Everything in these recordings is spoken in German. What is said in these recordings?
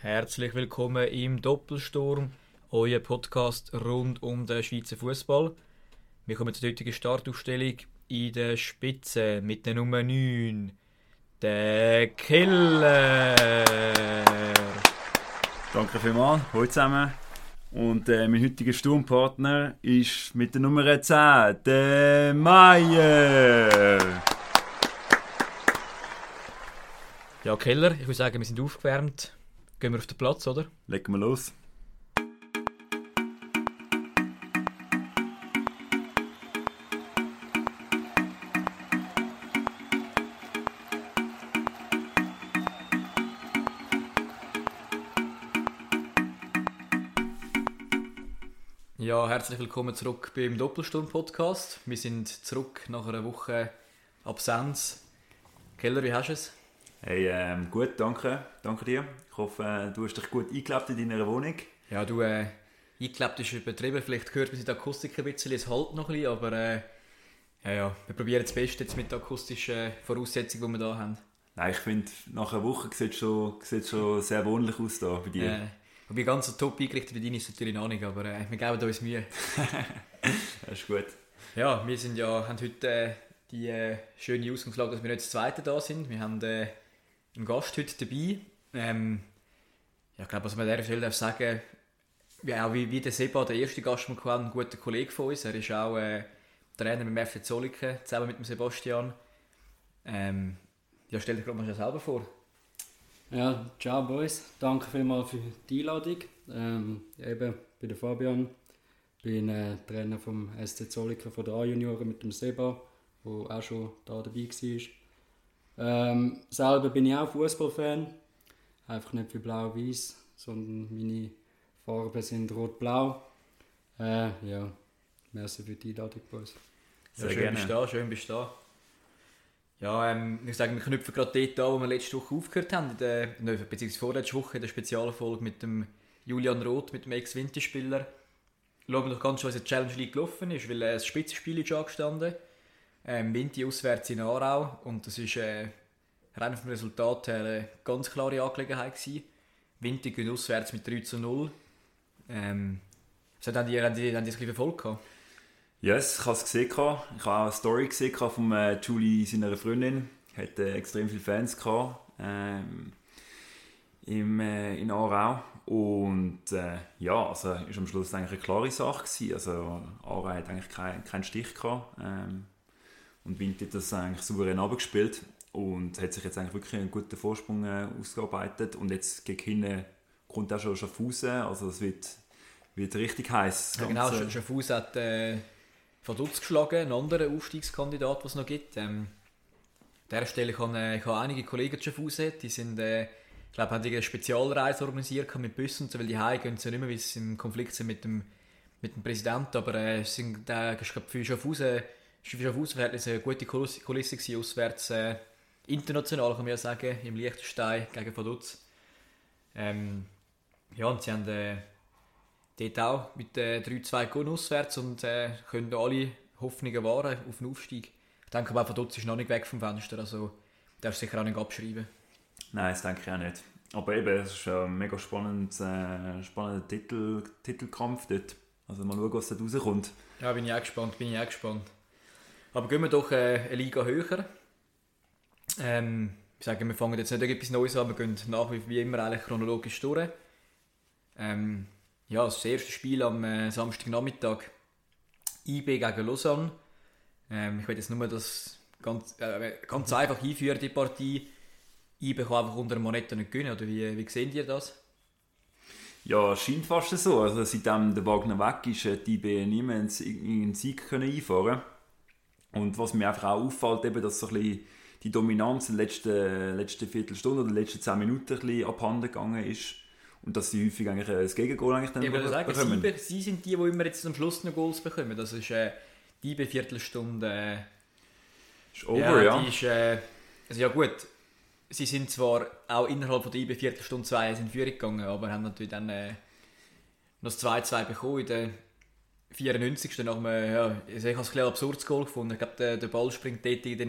Herzlich willkommen im Doppelsturm, euer Podcast rund um den Schweizer Fußball. Wir kommen zur heutigen Startaufstellung in der Spitze mit der Nummer 9, der Killer. Danke vielmals, hallo zusammen. Und mein heutiger Sturmpartner ist mit der Nummer 10, der Meier. Ja, Keller, ich würde sagen, wir sind aufgewärmt. Gehen wir auf den Platz, oder? Legen wir los. Ja, herzlich willkommen zurück beim Doppelsturm-Podcast. Wir sind zurück nach einer Woche Absenz. Keller, wie hast du es? Hey, gut, danke. Danke dir. Ich hoffe, du hast dich gut eingelebt in deiner Wohnung. Ja, du, eingelebt ist übertrieben. Vielleicht hört man die Akustik ein bisschen, es halt noch ein bisschen, aber wir probieren das Beste jetzt mit der akustischen Voraussetzung, die wir hier haben. Nein, ich finde, nach einer Woche sieht es schon sehr wohnlich aus da bei dir. Wobei ganz so top eingerichtet wie deine ist natürlich noch nicht, aber wir geben uns Mühe. Das ist gut. Ja, wir haben heute die schöne Ausgangslage, dass wir nicht das Zweite da sind. Wir haben einen Gast heute dabei. Ich glaube, was man an dieser Stelle sagen darf, wie der Seba, der erste Gast, den wir hatten, ein guter Kollege von uns. Er ist auch Trainer beim FC Zolliken, zusammen mit dem Sebastian. Stell dich gerade mal selber vor. Ja, ciao Boys, danke vielmals für die Einladung. Ich bin der Fabian, bin Trainer vom SC Zolliken von der A-Junioren mit dem Seba, der auch schon da dabei war. Selber bin ich auch Fußballfan, einfach nicht für blau-weiß, sondern meine Farben sind rot-blau. Merci für die Einladung, Boys. Ja, schön bist du da. Ja, ich sage, wir knüpfen gerade dort an, wo wir letzte Woche aufgehört haben, beziehungsweise vorletzte Woche in der Spezialfolge mit dem Julian Roth, mit dem Ex-Winterspieler. Schauen wir doch ganz schön, was in der Challenge League gelaufen ist, weil ein Spitzenspiel ist angestanden. Winti auswärts in Aarau und das ist rein vom Resultat her eine ganz klare Angelegenheit gewesen. Winti gewinnt auswärts mit 3-0. Haben die ein bisschen Erfolg gehabt? Yes, ich habe es gesehen. Ich habe auch eine Story gesehen von Julie, seiner Freundin. Hat extrem viele Fans gehabt, in Aarau. Und also ist am Schluss eigentlich eine klare Sache gewesen. Also Aarau hat eigentlich keinen Stich gehabt. Und Winti hat das eigentlich souverän abgespielt und hat sich jetzt eigentlich wirklich einen guten Vorsprung ausgearbeitet. Und jetzt gegen hinten kommt auch schon Schaffhausen. Also es wird richtig heiß. Ja, genau, Schaffhausen hat Vaduz geschlagen, einen anderen Aufstiegskandidat, den es noch gibt. An dieser Stelle ich habe einige Kollegen zu Schaffhausen, die sind, haben eine Spezialreise organisiert mit Bussen, weil die Heim gehen sie nicht mehr, weil sie im Konflikt sind mit dem Präsidenten, aber es sind für Schaffhausen Verhältnisse eine gute Kulisse gewesen, auswärts international, kann man ja sagen, im Liechtenstein gegen Vaduz. Und sie haben dort auch mit 3-2 gewonnen auswärts und können alle Hoffnungen wahren auf den Aufstieg. Ich denke aber, Vaduz ist noch nicht weg vom Fenster, also darfst du sicher auch nicht abschreiben. Nein, das denke ich auch nicht. Aber eben, es ist ein mega spannender Titelkampf dort. Also mal schauen, was da rauskommt. Ja, bin ich auch gespannt. Aber gehen wir doch eine Liga höher. Ich sage, wir fangen jetzt nicht etwas Neues an, wir gehen nach wie immer eigentlich chronologisch durch. Das erste Spiel am Samstagnachmittag. IB gegen Lausanne. Ich will jetzt nur das ganz einfach einführen, die Partie. IB kann einfach unter Moneta nicht gewinnen, oder wie sehen ihr das? Ja, es scheint fast so. Also, seitdem der Wagner weg ist, hat IB niemand einen Sieg einfahren. Und was mir einfach auch auffällt, eben, dass so ein bisschen die Dominanz in der letzten Viertelstunde oder den letzten 10 Minuten ein bisschen abhanden gegangen ist. Und dass sie häufig eigentlich das Gegengol eigentlich dann bekommen. Sie sind die immer jetzt am Schluss noch Goals bekommen. Das ist die Viertelstunde. Ist over, ja. Die ist, also ja gut, sie sind zwar auch innerhalb von der IB Viertelstunde 2 in Führung gegangen, aber haben natürlich dann noch das 2-2 bekommen in der 94. nach einem, ich habe es ein bisschen absurdes Goal gefunden. Ich glaube, der Ball springt dort noch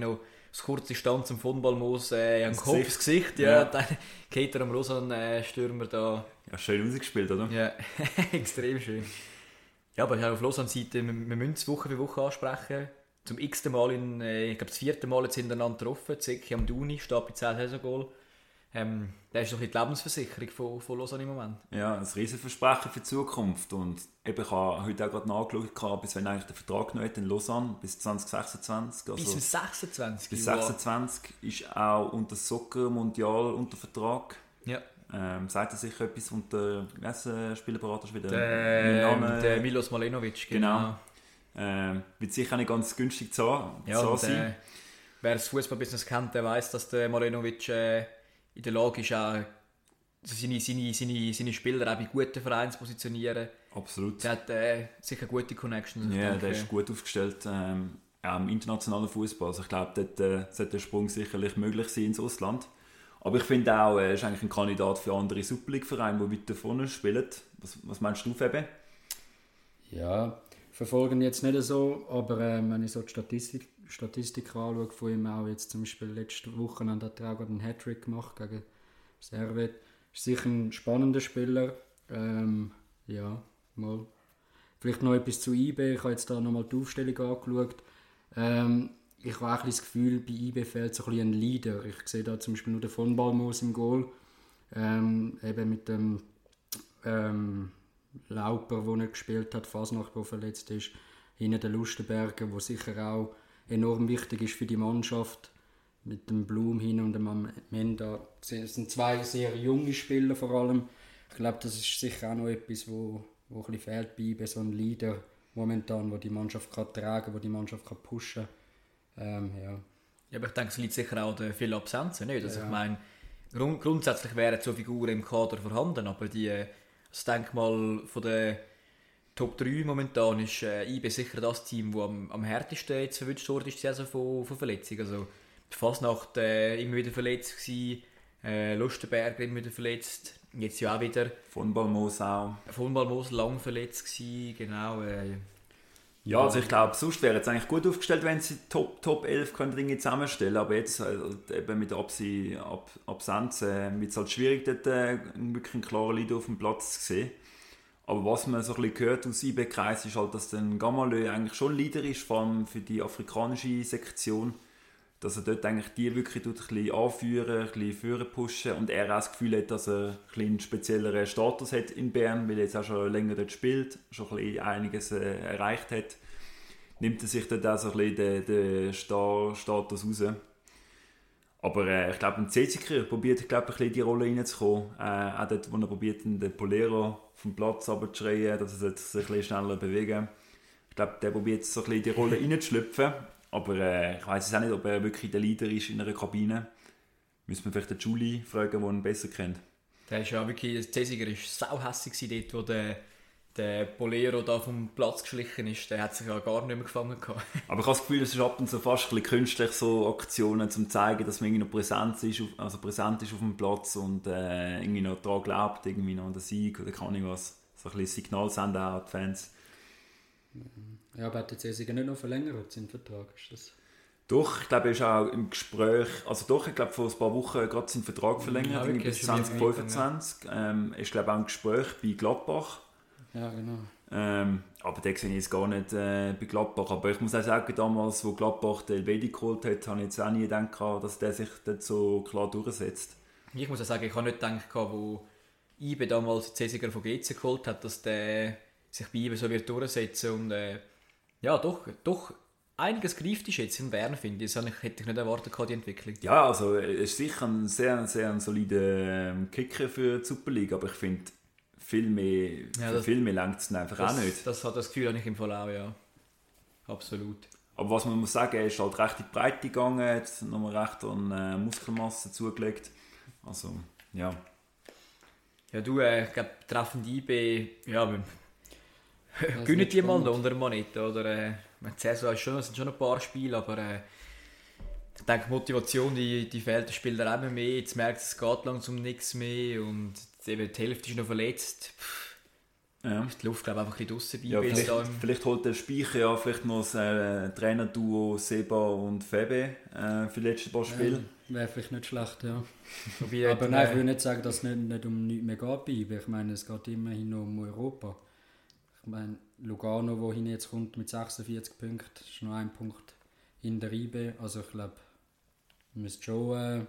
das kurze Stand zum Fundballmoos am Kopf ins Gesicht. Ja. Ja. Dann geht er am Lausanne-Stürmer da. Ja, schön rausgespielt, oder? Ja, extrem schön. Ja, aber auf Lausanne-Seite, wir müssen es Woche für Woche ansprechen. Zum x-ten Mal, ich glaube das 4. Mal jetzt hintereinander getroffen. Zeki Amdouni steht bei 10 Saisongoal. Das ist doch die Lebensversicherung von Lausanne im Moment. Ja, ein Riesenversprechen für die Zukunft. Und eben, ich habe heute auch gerade nachgeschaut, bis wenn eigentlich der Vertrag noch hat in Lausanne, bis 2026. Also bis 26. bis 26 ist auch unter Soccer Mondial unter Vertrag. Ja. Sagt er sich etwas unter, wie heisst der Spielerberater wieder? Der Milos Malenovic, genau. Wird sicher nicht ganz günstig zu sein. Wer das Fußballbusiness kennt, der weiß, dass der Malenovic in der Lage ist, auch seine Spieler auch bei guten Vereinen zu positionieren. Absolut. Der hat sicher gute Connections. Ja, der ist gut aufgestellt, auch im internationalen Fußball. Also ich glaube, dort sollte der Sprung sicherlich möglich sein ins Ausland. Aber ich finde auch, er ist eigentlich ein Kandidat für andere Super League-Vereine, die weiter vorne spielen. Was meinst du, Febe? Ja, verfolgen jetzt nicht so, aber wenn ich so die Statistik anschaue von ihm, auch jetzt zum Beispiel letzte Woche hat er auch einen Hattrick gemacht gegen Servet. Ist sicher ein spannender Spieler. Ja, mal. Vielleicht noch etwas zu IB. Ich habe jetzt da nochmal die Aufstellung angeschaut. Ich habe auch ein bisschen das Gefühl, bei IB fehlt so ein bisschen ein Leader. Ich sehe da zum Beispiel nur den von Balmos im Goal. Eben mit dem Lauper, der nicht gespielt hat, Fasnacht, der verletzt ist. Hinten der Lustenberger, der sicher auch enorm wichtig ist für die Mannschaft. Mit dem Blum hin und dem Menda. Es sind zwei sehr junge Spieler vor allem. Ich glaube, das ist sicher auch noch etwas, wo ein bisschen fehlt bei IB. So ein Leader momentan, der die Mannschaft kann tragen, der die Mannschaft kann pushen kann. Ja, aber ich denke, es liegt sicher auch an vielen Absenzen. Nicht? Also ja. Ich meine, grundsätzlich wären so Figuren im Kader vorhanden, aber das Denkmal von der Top 3 momentan ist IB sicher das Team, das am härtesten jetzt verwünscht wurde, ist die Saison von Verletzungen. Also Fasnacht immer wieder verletzt gewesen, Lustenberger immer wieder verletzt, jetzt ja auch wieder. Von Balmos auch. Von Balmos lang verletzt gewesen, genau. Ja, also ich glaube, sonst wäre es eigentlich gut aufgestellt, wenn sie Top 11 können zusammenstellen, aber jetzt eben mit der Absenz wird es halt schwierig, dort wirklich einen klaren Leader auf dem Platz zu sehen. Aber was man so ein bisschen gehört aus IB-Kreis ist halt, dass dann Gamalö eigentlich schon Leader ist, vor allem für die afrikanische Sektion, dass er dort eigentlich die wirklich ein bisschen anführen, ein bisschen führen pushen und er auch das Gefühl hat, dass er einen spezielleren Status hat in Bern, weil er jetzt auch schon länger dort spielt, schon ein bisschen einiges erreicht hat, nimmt er sich dort auch so ein bisschen den Status raus. Aber ich glaube, ein Cesiker probiert ein bisschen die Rolle reinzukommen, auch dort, wo er probiert, den Polero vom Platz runterzuschreien, dass er sich ein bisschen schneller bewegen. Ich glaube, der probiert so ein bisschen die Rolle reinzuschlüpfen. Aber ich weiss auch nicht, ob er wirklich der Leader ist in einer Kabine. Müssen wir vielleicht den Juli fragen, der ihn besser kennt. Der ist ja wirklich, Cesiger war sauhässig dort, wo der Polero da vom Platz geschlichen ist. Der hat sich ja gar nicht mehr gefangen gehabt. Aber ich habe das Gefühl, es ist ab und zu fast ein bisschen künstlich, so Aktionen, um zu zeigen, dass man irgendwie noch präsent ist auf dem Platz und irgendwie noch daran glaubt, irgendwie noch an den Sieg oder kann ich was. So ein bisschen Signal senden auch an die Fans. Ja, aber hat der Cesiger nicht noch verlängert, seinen Vertrag? Ist das? Doch, ich glaube, er ist auch im Gespräch, also doch, ich glaube, vor ein paar Wochen gerade seinen Vertrag verlängert, ja, bis 2025. Er ist, glaube ich, auch im Gespräch bei Gladbach. Ja, genau. Aber den sehe ich jetzt gar nicht bei Gladbach. Aber ich muss auch sagen, damals, wo Gladbach den Elvedi geholt hat, habe ich jetzt auch nie gedacht, dass der sich dort so klar durchsetzt. Ich muss auch sagen, ich habe nicht gedacht, wo IBE damals Cesiger von GC geholt hat, dass der sich bei IBE so wird durchsetzen und ja, doch einiges greift ist jetzt in Bern, finde ich. Das hätte ich nicht erwartet, die Entwicklung. Ja, also er ist sicher ein sehr, sehr solider Kicker für die Super League, aber ich finde, viel mehr langt es einfach auch nicht. Das hat das Gefühl, habe ich im Fall auch, ja. Absolut. Aber was man muss sagen, er ist halt recht in die Breite gegangen, hat nochmal recht an Muskelmasse zugelegt. Also, ja. Ja, du, ich glaube, betreffend IB, ja, gönnen die mal noch unter dem Monitor, oder? Die Saison ist sind schon ein paar Spiele, aber ich denke, die Motivation, die fehlt den Spielern immer mehr. Jetzt merkt es geht langsam nichts mehr und eben die Hälfte ist noch verletzt. Ja. Ist die Luft, glaube ich, einfach ein bisschen draussen Ja, bei. vielleicht holt der Speicher ja vielleicht noch das Trainerduo Seba und Febe für die letzten paar Spiele. Wäre vielleicht nicht schlecht, ja. Wobei, Aber nein, ich will nicht sagen, dass es nicht um nichts mehr geht bei IBE. Ich meine, es geht immerhin noch um Europa. Ich meine, Lugano, wo jetzt kommt mit 46 Punkten, ist noch ein Punkt in der IBE. Also ich glaube, müsste schon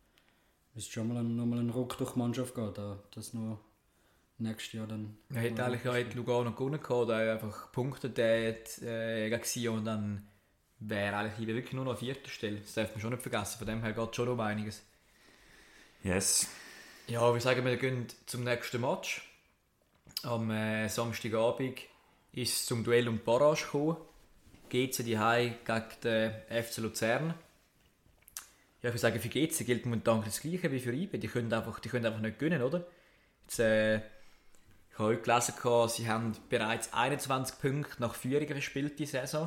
nochmal einen Ruck durch die Mannschaft gehen, da das noch nächstes Jahr dann... Er hätte eigentlich ja Lugano gewonnen gehabt, da einfach Punkte gegen Sion und dann wäre eigentlich IBE wirklich nur noch an 4. Stelle. Das darf man schon nicht vergessen, von dem her geht es schon um einiges. Yes. Ja, wir sagen, wir gehen zum nächsten Match. Am Samstagabend ist es zum Duell um die Barrage gekommen. GC die Hai gegen den FC Luzern. Ja, ich würde sagen, für GC gilt momentan das Gleiche wie für IBE. Die können einfach nicht gewinnen, oder? Jetzt, ich habe heute gelesen, sie haben bereits 21 Punkte nach Führung verspielt die Saison.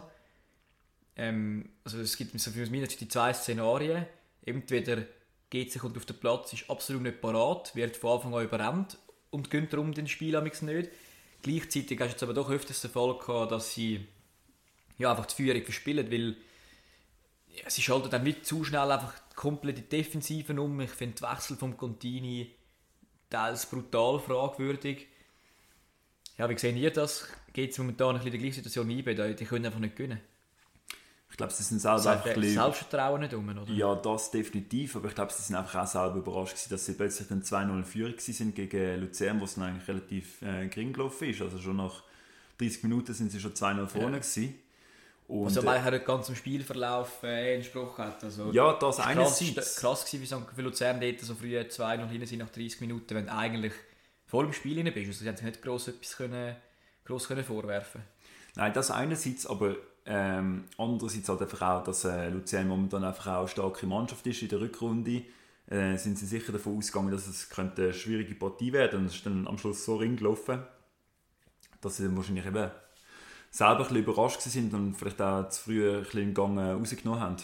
Also es gibt so für mich die 2 Szenarien. Entweder GC kommt auf den Platz, ist absolut nicht parat, wird von Anfang an überrannt und gönnt darum den Spiel nicht. Gleichzeitig hast du jetzt aber doch öfters den Fall gehabt, dass sie einfach die Führung verspielen, weil sie schalten dann nicht zu schnell einfach komplett in die Defensiven um. Ich finde die Wechsel vom Contini teils brutal fragwürdig. Ja, wie sehen ihr das? Geht es momentan ein bisschen in der gleichen Situation wie IBE? Die können einfach nicht gewinnen. Ich glaube, sie sind selber einfach ein bisschen... Selbstvertrauen nicht um, oder? Ja, das definitiv, aber ich glaube, sie sind einfach auch selber überrascht gewesen, dass sie plötzlich dann 2-0 in Führung sind gegen Luzern, wo es dann eigentlich relativ gering gelaufen ist. Also schon nach 30 Minuten sind sie schon 2-0 vorne gewesen. Und, also weil er nicht ganz im Spielverlauf entsprochen hat. Also, ja, das einerseits. Krass gewesen, wie Luzern dort so früh 2-0 hinten sind nach 30 Minuten, wenn du eigentlich voll im Spiel hinein bist. Also sie haben sich nicht gross etwas vorwerfen. Nein, das einerseits, aber andererseits halt einfach auch, dass Luzern momentan einfach auch eine starke Mannschaft ist in der Rückrunde. Sind sie sicher davon ausgegangen, dass es könnte eine schwierige Partie werden und es ist dann am Schluss so ring gelaufen, dass sie dann wahrscheinlich eben selber ein bisschen überrascht sind und vielleicht auch zu früh ein bisschen im Gang rausgenommen haben.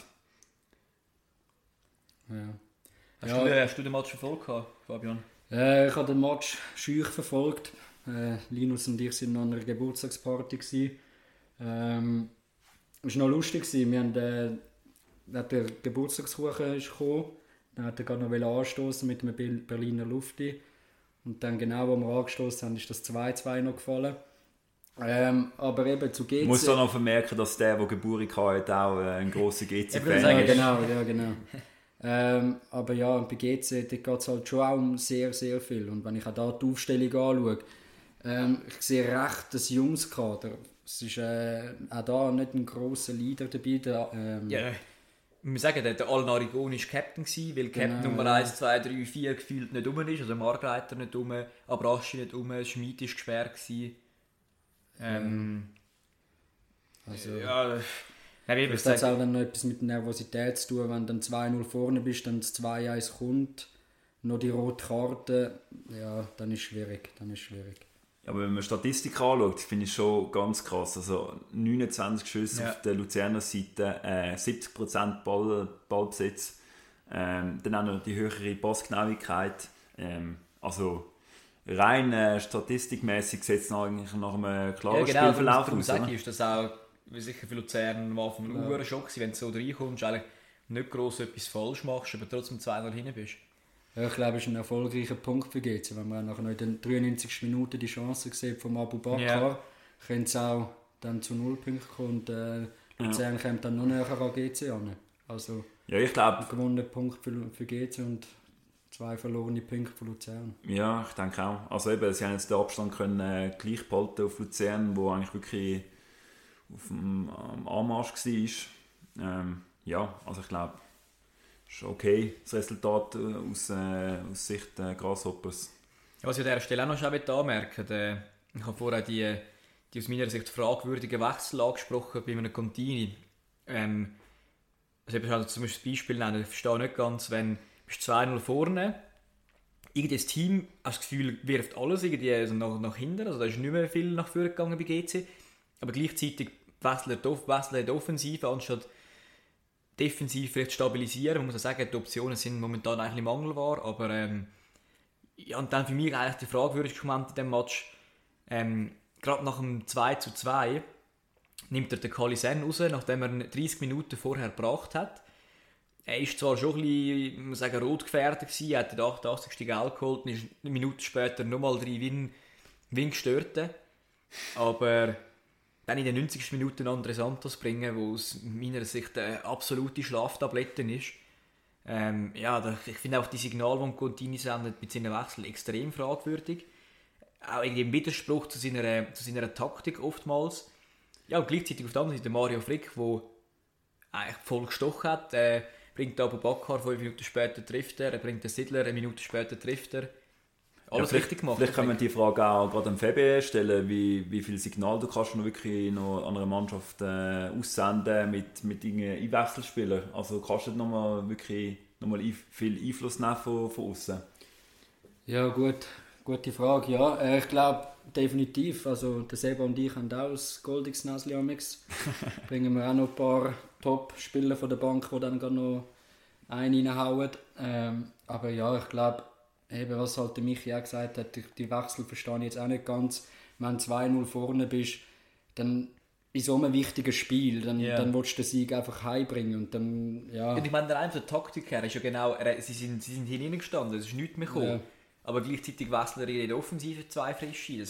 Ja. Hast du den Match verfolgt, Fabian? Ich habe den Match schüch verfolgt. Linus und ich waren noch an einer Geburtstagsparty. Es war noch lustig. Wir haben, der Geburtstagskuchen ist gekommen. Dann hat er gerade noch anstoßen mit einem Berliner Lufti. Und dann genau, als wir angestoßen haben, ist das 2-2 noch gefallen. Aber eben zu GC... Ich muss da noch vermerken, dass der Geburtstag hatte, auch ein grosser GC-Fan ist. Ja, genau. Aber ja, bei GC geht es halt schon auch um sehr, sehr viel. Und wenn ich auch da die Aufstellung anschaue, ich sehe recht das Jungskader. Es ist auch da nicht ein grosser Leader dabei. Ja, wir sagen, der Alan Arigoni war Captain, weil Captain Nummer 1, 2, 3, 4 gefühlt nicht rum ist. Also Margreiter nicht rum, Abraschi nicht rum, Schmid war gesperrt. Also, ja, das hat auch dann noch etwas mit Nervosität zu tun, wenn du dann 2-0 vorne bist, dann das 2-1 kommt, noch die rote Karte, ja, dann ist es schwierig. Aber wenn man Statistik anschaut, finde ich schon ganz krass. Also 29 Schüsse auf der Luzerner Seite, 70% Ballbesitz, dann auch noch die höhere Passgenauigkeit. Also rein statistikmäßig sieht es eigentlich nach einem klaren Spielverlauf aus. Darum sage ich, ist das auch sicher für Luzern am Anfang ein Schock gewesen, wenn du so reinkommst, eigentlich nicht gross etwas falsch machst, aber trotzdem 2-0 hinten bist. Ja, ich glaube, es ist ein erfolgreicher Punkt für GC. Wenn man nachher noch in den 93 Minuten die Chance sieht vom Abu Bakr, könnte es auch dann zu 0 Punkten kommen und Luzern kommt dann noch näher an GC an. Also ja, ich glaube, ein gewonnener Punkt für GC und 2 verlorene Punkte für Luzern. Ja, ich denke auch. Also eben, sie haben jetzt den Abstand können, gleich behalten auf Luzern, wo eigentlich wirklich auf dem Anmarsch war. Ja, also ich glaube, es ist okay, das Resultat aus Sicht Grasshoppers. Ja, was ich an dieser Stelle auch noch anmerken möchte, ich habe vorher die aus meiner Sicht fragwürdigen Wechsel angesprochen bei einem Contini. Also ich habe zum Beispiel das Beispiel nennen, ich verstehe nicht ganz, wenn du 2-0 vorne, irgendein Team, hast das Gefühl, wirft alles irgendwie also nach hinten, also da ist nicht mehr viel nach vorne gegangen bei GC, aber gleichzeitig wechselt die Offensive, anstatt defensiv vielleicht stabilisieren. Man muss auch sagen, die Optionen sind momentan eigentlich mangelbar, aber ja, und dann für mich eigentlich der fragwürdigste Moment in diesem Match, Gerade nach dem 2:2 nimmt er den Kalisen raus, nachdem er ihn 30 Minuten vorher gebracht hat. Er ist zwar schon ein bisschen, ich muss sagen, rot gefährdet gewesen, er hat den 88. Geld geholt und ist eine Minute später nochmal 3 Win gestört. Aber dann in den 90. Minuten André Santos bringen, wo aus meiner Sicht eine absolute Schlaftablette ist. Ich finde auch die Signale, die Contini sendet mit seinen Wechseln extrem fragwürdig. Auch irgendwie im Widerspruch zu seiner Taktik oftmals. Ja, und gleichzeitig auf der anderen Seite Mario Frick, der eigentlich voll gestochen hat. Bringt Abu Bakar 5 Minuten später trifft er bringt den Sidler 1 Minute später trifft er. Alles richtig gemacht. Vielleicht können wir die Frage auch gerade am Febe stellen, wie viel Signal du kannst noch wirklich noch an einer Mannschaft aussenden mit Einwechselspielern. Also kannst du wirklich nochmal viel Einfluss nehmen von außen? Ja, gute Frage. Ja, ich glaube definitiv. Also der Seba und ich haben auch das goldiges Näschen amix. Bringen wir auch noch ein paar Top-Spieler von der Bank, die dann gerade noch einen reinhauen. Aber ja, ich glaube, was halt der Michi auch gesagt hat, die Wechsel verstehe ich jetzt auch nicht ganz. Wenn du 2-0 vorne bist, dann in so einem wichtigen Spiel, dann willst du den Sieg einfach heimbringen. Und dann, ja. Und ich meine, der Taktik her ist ja genau, sie sind hineingestanden, es ist nichts mehr gekommen. Ja. Aber gleichzeitig wechseln in der Offensive 2 Frische.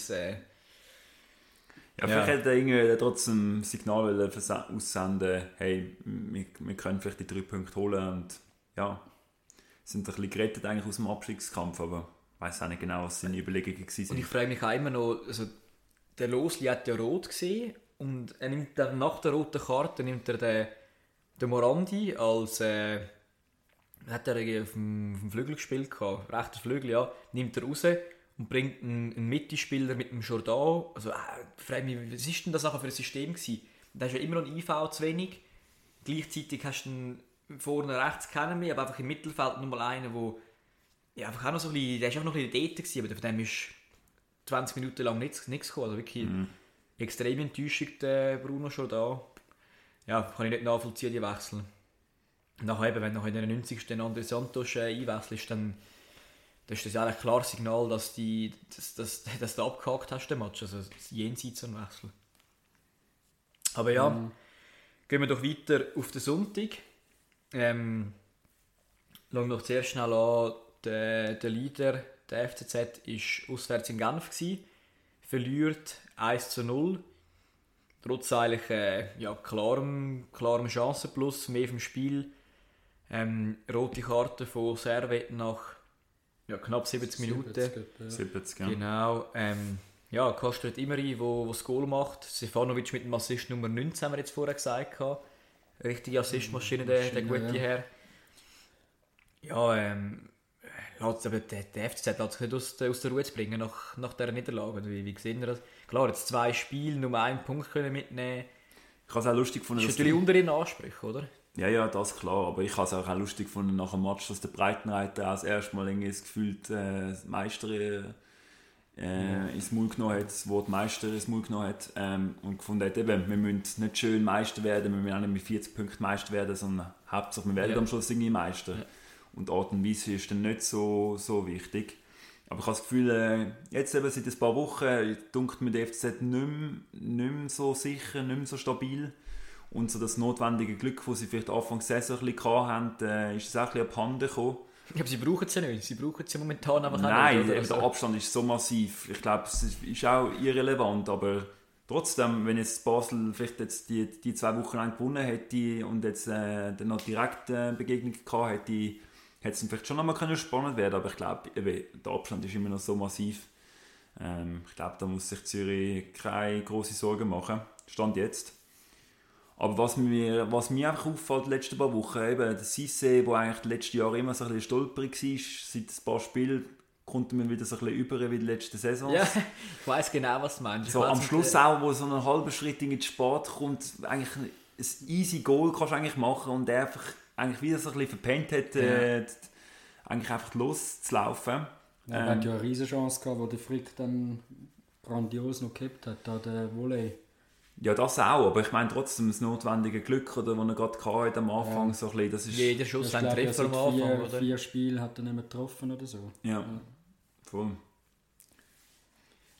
Vielleicht hätte er irgendwie trotzdem ein Signal aussenden, hey, wir können vielleicht die 3 Punkte holen und ja, sind ein bisschen gerettet eigentlich aus dem Abstiegskampf, aber ich weiss auch nicht genau, was seine Überlegungen waren. Und ich frage mich auch immer noch, also der Losli hat ja rot gesehen und er nimmt dann nach der roten Karte den Morandi als hat er auf dem Flügel gespielt gehabt, rechter Flügel, ja, nimmt er raus und bringt einen Mittelspieler mit dem Jordan. Also ich frage mich, was ist denn das für ein System gewesen? Da ist ja immer noch ein IV zu wenig. Gleichzeitig hast du vorne rechts keinen mehr, aber einfach im Mittelfeld nochmal einen, der einfach auch noch so ein bisschen, der ist einfach noch ein bisschen dort gewesen, aber von dem ist 20 Minuten lang nichts gekommen. Also wirklich extrem enttäuschend, der Bruno Jordan. Ja, kann ich nicht nachvollziehen, die Wechsel. Nachher eben, wenn du in der 90. André Santos einwechselst, dann ist das ja ein klares Signal, dass du abgehakt hast, den Match. Also jenseits an Wechsel. Aber ja, gehen wir doch weiter auf den Sonntag. Schauen wir doch zuerst schnell an, der Leader der FCZ war auswärts in Genf gewesen, verliert 1:0. Trotz eigentlich klarem Chancenplus, mehr vom Spiel. Rote Karte von Servet nach knapp 70 Minuten. 70, ja. Genau. Kastret Imeri, wo das Goal macht. Stefanovic mit dem Assist Nummer 19, haben wir jetzt vorher gesagt. Richtige Assistmaschine, der gute Herr. Ja, aber der FCZ lässt sich nicht aus der Ruhe bringen nach dieser Niederlage. Wie sehen wir das? Klar, jetzt 2 Spiele, nur 1 Punkt können mitnehmen. Ich habe es auch lustig gefunden. Das ist natürlich unter ihren Ansprüchen, oder? Ja, das ist klar. Aber ich habe es auch lustig gefunden nach dem Match, dass der Breitenreiter auch das erste Mal das Gefühl, Meister ins Maul genommen hat, das Wort Meister ins Maul genommen hat und gefunden hat, eben, wir müssen nicht schön Meister werden, wir müssen auch nicht mit 40 Punkten Meister werden, sondern Hauptsache wir werden am Schluss irgendwie Meister. Ja. Und die Art und Weise ist dann nicht so wichtig. Aber ich habe das Gefühl, jetzt eben seit ein paar Wochen dunkt mir der FCZ nicht mehr so sicher, nicht mehr so stabil. Und so das notwendige Glück, das sie vielleicht Anfang der Saison ein bisschen hatten, ist es auch ein bisschen abhanden gekommen. Aber sie brauchen es ja nicht. Sie brauchen es ja momentan einfach nicht. Nein, der Abstand ist so massiv. Ich glaube, es ist auch irrelevant, aber trotzdem, wenn jetzt Basel vielleicht jetzt die 2 Wochen lang gewonnen hätte und jetzt dann noch direkt Begegnung gehabt hätte, hätte es vielleicht schon einmal spannend werden, aber ich glaube, der Abstand ist immer noch so massiv. Ich glaube, da muss sich Zürich keine grossen Sorgen machen. Stand jetzt. Aber was mir einfach auffällt, die letzten paar Wochen, eben der Cissé, der eigentlich die letzten Jahre immer so ein bisschen stolperig war, seit ein paar Spielen kommt man wieder so ein bisschen über wie die letzten Saisons. Ja, ich weiss genau, was du meinst. So am Schluss auch, wo so einen halben Schritt in den Sport kommt, eigentlich ein easy Goal kannst du eigentlich machen und der einfach eigentlich wieder so ein bisschen verpennt hat, eigentlich einfach loszulaufen. Ja, er hat ja eine riesen Chance gehabt, wo der Frick dann grandios noch gehabt hat, da der Volley. Ja, das auch, aber ich meine trotzdem das notwendige Glück, oder, das er gerade hatte am Anfang. Ja. So ein bisschen, das ist jeder Schuss ein Treffer am Anfang, oder? 4 Spiele hat er nicht mehr getroffen oder so. Ja, voll.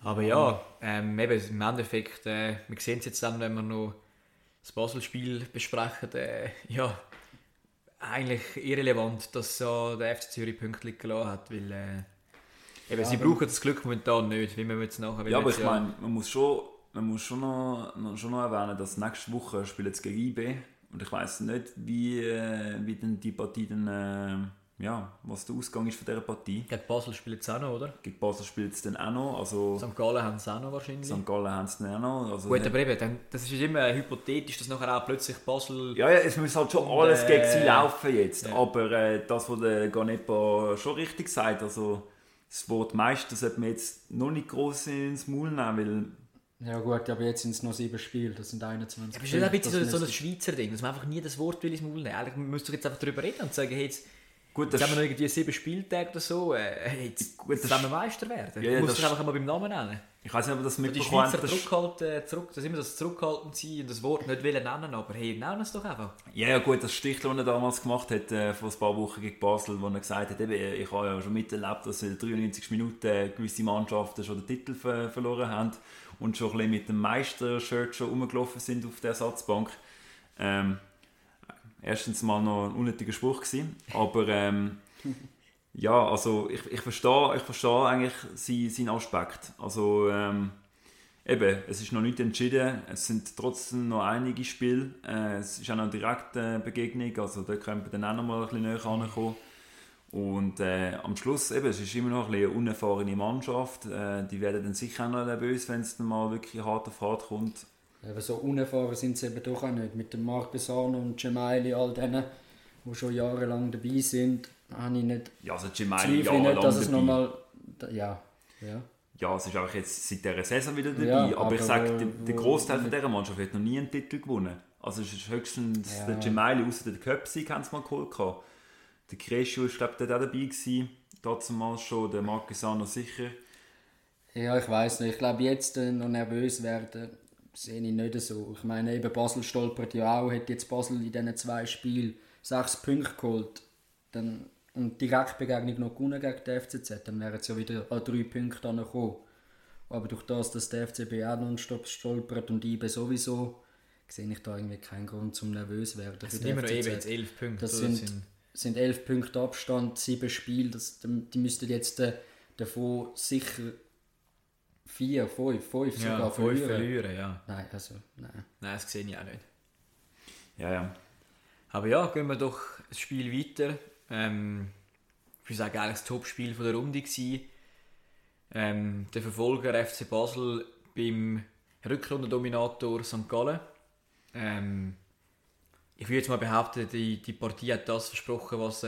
Aber ja, eben im Endeffekt, wir sehen es jetzt dann, wenn wir noch das Basel-Spiel besprechen, ja, eigentlich irrelevant, dass so der FC Zürich Punkte liegen gelassen hat, weil eben, sie brauchen das Glück momentan nicht, wie wir jetzt nachher... Ja, aber ich meine, man muss schon noch erwähnen, dass nächste Woche spielen sie gegen IB und ich weiss nicht, wie denn die Partie dann, was der Ausgang ist von dieser Partie. Gegen Basel spielt es auch noch, oder? Gegen Basel spielt es dann auch noch. Also, St. Gallen haben es auch noch wahrscheinlich. St. Gallen haben es dann auch noch. Also gut, aber eben, das ist immer hypothetisch, dass nachher auch plötzlich Basel... Ja, es muss halt schon alles gegen sie laufen jetzt. Ja. Aber das, was der Ganepa schon richtig sagt, also das Wort Meister sollte man jetzt noch nicht gross ins Maul nehmen, weil... Ja gut, aber jetzt sind es noch 7 Spiele, das sind 21 Aber es ist ein bisschen so ein Schweizer Ding, dass man einfach nie das Wort ins Maul nehmen will. Eigentlich müsst ihr jetzt einfach darüber reden und sagen, hey, jetzt haben wir noch irgendwie 7 Spieltage oder so, jetzt wollen wir Meister werden. Ja, du musst dich einfach mal beim Namen nennen. Ich weiß nicht, ob das die mitbekommen Schweizer das immer das Zurückhaltend sein und das Wort nicht nennen, aber hey, nennen es doch einfach. Ja, gut, das Stich, das er damals gemacht hat, vor ein paar Wochen gegen Basel, wo er gesagt hat, eben, ich habe ja schon miterlebt, dass in 93 Minuten gewisse Mannschaften schon den Titel verloren haben und schon ein bisschen mit dem Meister-Shirt schon rumgelaufen sind auf der Ersatzbank. Erstens mal noch ein unnötiger Spruch gewesen, aber ja, also ich verstehe eigentlich seinen Aspekt. Also eben, es ist noch nicht entschieden, es sind trotzdem noch einige Spiele, es ist auch noch eine direkte Begegnung, also da können wir dann auch noch mal ein bisschen näher rankommen. Und am Schluss, eben, es ist immer noch eine unerfahrene Mannschaft, die werden dann sicher auch noch nervös, wenn es dann mal wirklich hart auf hart kommt. Aber so unerfahren sind sie eben doch auch nicht. Mit dem Marc Besano und Gemaili, all denen, die schon jahrelang dabei sind, habe ich nicht... Ja, also Gemaili jahrelang nicht, dass es dabei. Nochmal, ja. Ja, es ist auch jetzt seit dieser Saison wieder dabei, Ja, aber ich sage, der Großteil von dieser Mannschaft hat noch nie einen Titel gewonnen. Also es ist höchstens der Gemaili, außer der Köpsig, haben sie mal geholt. Der Crescio ist, glaube ich, auch dabei gewesen, damals schon, der Marc Besano sicher. Ja, ich weiss nicht. Ich glaube, jetzt noch nervös werden, sehe ich nicht so. Ich meine, eben Basel stolpert ja auch, hat jetzt Basel in diesen 2 Spielen 6 Punkte geholt und die Direktbegegnung noch gewonnen gegen die FCZ, dann wären es ja wieder an 3 Punkte angekommen. Aber durch das, dass der FCB auch nonstop stolpert und IB sowieso, sehe ich da irgendwie keinen Grund zum nervös werden. Es sind immer noch eben jetzt 11 Punkte. Das sind 11 Punkte Abstand, 7 Spiele, die müssten jetzt davon sicher 4, 5 sogar verlieren, ja. Nein. Nein, das sehe ich auch nicht. Ja. Aber ja, gehen wir doch das Spiel weiter. Ich würde sagen, eigentlich das Top-Spiel der Runde gewesen. Der Verfolger FC Basel beim Rückrundendominator St. Gallen. Ich würde jetzt mal behaupten, die Partie hat das versprochen, was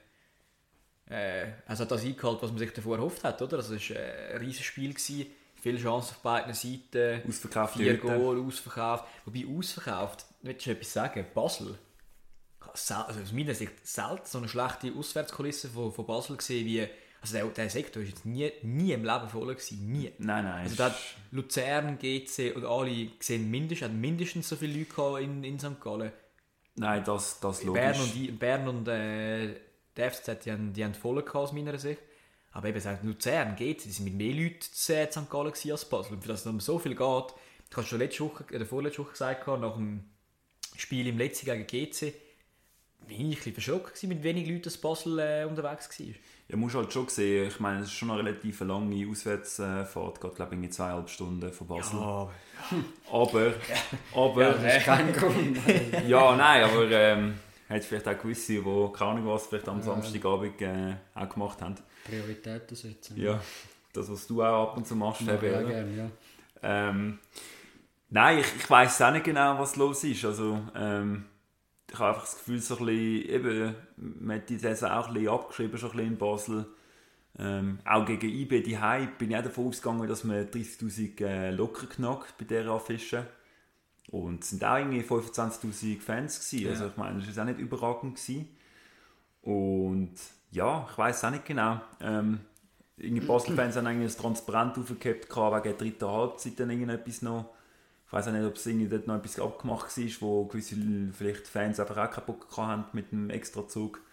also hat das eingehalten, was man sich davor erhofft hat, oder? Also es war ein riesiges Spiel gewesen. Viele Chancen auf beiden Seiten. Ausverkauft. 4 Goal, ausverkauft. Wobei ausverkauft, willst du etwas sagen? Basel. Also aus meiner Sicht selten so eine schlechte Auswärtskulisse von Basel gesehen wie... Also der Sektor war jetzt nie im Leben voll gewesen. Nie. Nein. Also da hat Luzern, GC und alle gesehen, mindestens so viele Leute in St. Gallen. Nein, das logisch. Bern und der FCZ, die haben voll gehabt aus meiner Sicht. Aber eben sagt Luzern, GC, die sind mit mehr Leuten in St. Gallen als Basel. Und für das es um so viel geht, du hast schon vorletzte Woche gesagt, nach dem Spiel im letzten gegen GC, bin ich ein bisschen verschockt, mit wenig Leuten aus Basel unterwegs war. Ja, musst halt schon sehen, ich meine, es ist schon eine relativ lange Auswärtsfahrt, geht glaube ich 2,5 Stunden von Basel. Ja. Aber Das ist kein Grund. ja, nein, aber hat vielleicht auch gewisse, die keine Ahnung was vielleicht am Samstagabend auch gemacht haben. Prioritäten setzen. Ja, das, was du auch ab und zu machst, ja, oder? gerne, ja. Nein, ich weiss auch nicht genau, was los ist. Also, ich habe einfach das Gefühl, so ein bisschen, eben, man hat die Saison auch ein bisschen abgeschrieben, schon ein bisschen in Basel. Auch gegen IB die Hype bin ich auch davon ausgegangen, dass man 30'000 locker knackt bei dieser Affische. Und es waren auch irgendwie 25'000 Fans gewesen. Also ich meine, das war auch nicht überragend gewesen. Und ja, ich weiss auch nicht genau. Die Basel-Fans haben eigentlich das Transparent aufgehabt, wegen der dritten Halbzeit dann irgendetwas noch. Ich weiss auch nicht, ob es irgendwie dort noch etwas abgemacht war, wo gewisse vielleicht Fans einfach auch keinen Bock hatten mit dem Extrazug.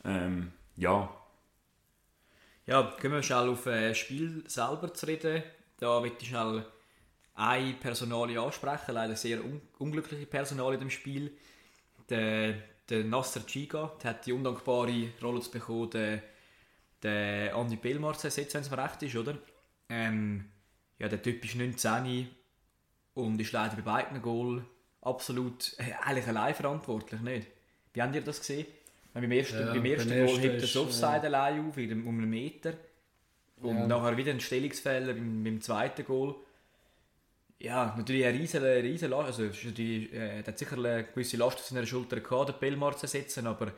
Ja. Ja, gehen wir schnell auf das Spiel selber zu reden. Da möchte ich schnell eine Personalie ansprechen, leider sehr unglückliche Personalie in dem Spiel. Der Nasser Giga, der hat die undankbare Rolle zu bekommen, der Andi Belmar zu ersetzen, wenn es mir recht ist, oder? Ja, der Typ ist 19 und ist leider bei beiden Goal absolut eigentlich allein verantwortlich, nicht? Wie habt ihr das gesehen? Beim ersten Goal hebt er das Offside allein auf, um einen Meter. Und nachher wieder ein Stellungsfehler beim zweiten Goal. Ja, natürlich eine riesen Last. Also, der hat sicher eine gewisse Last auf seiner Schulter gehabt, den Belmar zu ersetzen, aber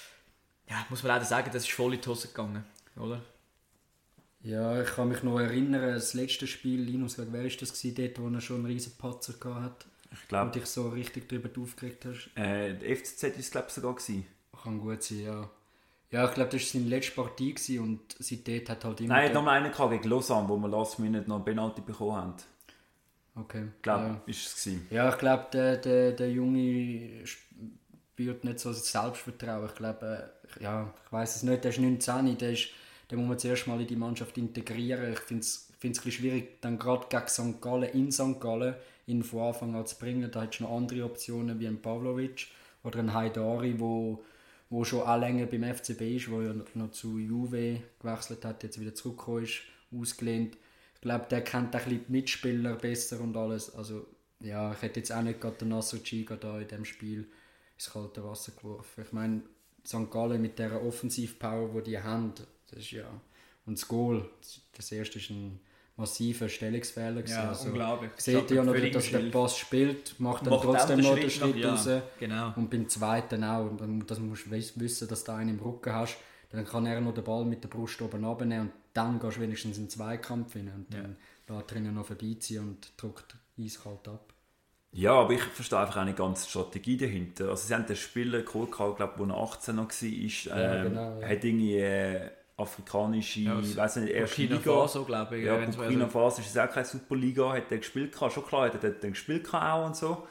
ja, muss man leider sagen, das ist voll in die Hose gegangen, oder? Ja, ich kann mich noch erinnern, das letzte Spiel, Linus, wer war das gewesen, dort, wo er schon einen riesen Patzer gehabt hat? Ich glaube... Und dich so richtig darüber aufgeregt hast? Der FCZ war es, glaube ich, sogar gewesen. Kann gut sein, ja. Ja, ich glaube, das war seine letzte Partie gewesen und seitdem hat halt immer... Nein, er hat noch einen gegen Lausanne, wo wir last minute noch einen Penalty bekommen haben. Okay. Ich glaube, ist es gewesen. Ja, ich glaube, der Junge spürt nicht so das Selbstvertrauen. Ich glaube, ja, ich weiss es nicht, der ist 19, den muss man zuerst mal in die Mannschaft integrieren. Ich finde es ein bisschen schwierig, dann gerade gegen St. Gallen, in St. Gallen, ihn von Anfang an zu bringen. Da hättest du noch andere Optionen wie ein Pavlovic oder ein Haidari, wo schon auch länger beim FCB ist, wo er noch zu Juve gewechselt hat, jetzt wieder zurückgekommen ist, ausgelehnt. Ich glaube, der kennt auch ein bisschen die Mitspieler besser und alles. Also, ja, ich hätte jetzt auch nicht gerade den Nasser Giga da in diesem Spiel ins kalte Wasser geworfen. Ich meine, St. Gallen mit dieser Offensivpower, die haben, das ist ja... Und das Goal, das erste ist ein massiver Stellungsfehler. Ja, also, unglaublich. Seht ihr ja noch, dass der Pass spielt, macht dann trotzdem noch den Schritt raus. Ja, genau. Und beim zweiten auch. Und das musst du wissen, dass du einen im Rücken hast. Dann kann er noch den Ball mit der Brust oben runternehmen und dann gehst du wenigstens in den Zweikampf rein. Und dann lässt er ihn noch vorbeiziehen und drückt eiskalt ab. Ja, aber ich verstehe einfach auch nicht ganz die Strategie dahinter. Also sie haben den Spieler geholt, glaube ich, wo er 18 noch war, genau, hat irgendwie afrikanische, ich weiß nicht, erste Liga. Burkina Faso, glaube ich. Ja, Burkina Faso ist auch keine Superliga, hat er gespielt gehabt. Schon klar, hat er dort gespielt auch und so.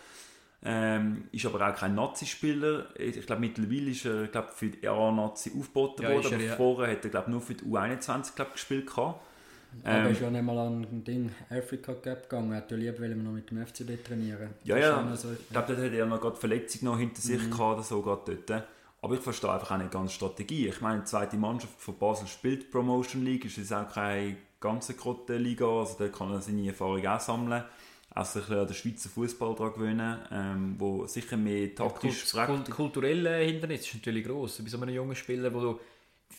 Ist aber auch kein Nazi-Spieler. Ich glaube, mittlerweile ist er für die A-Nazi aufgeboten worden, aber vorher hat er glaube nur für die U21 gespielt gehabt. Aber er ist ja nicht mal an ein Africa Cup gegangen. Er hat ja lieber noch mit dem FCB trainieren. Ja. So, ich glaube, dort hat er noch gerade Verletzung noch hinter sich gehabt oder so gerade dort. Aber ich verstehe einfach auch nicht ganz die Strategie. Ich meine, die zweite Mannschaft von Basel spielt Promotion League, ist jetzt auch keine ganz große Liga, also da kann er seine Erfahrung auch sammeln. Auch sich an den Schweizer Fußball daran gewöhnen, wo sicher mehr taktisch kulturelle Hindernis ist natürlich gross. Bei so einem jungen Spieler, wo du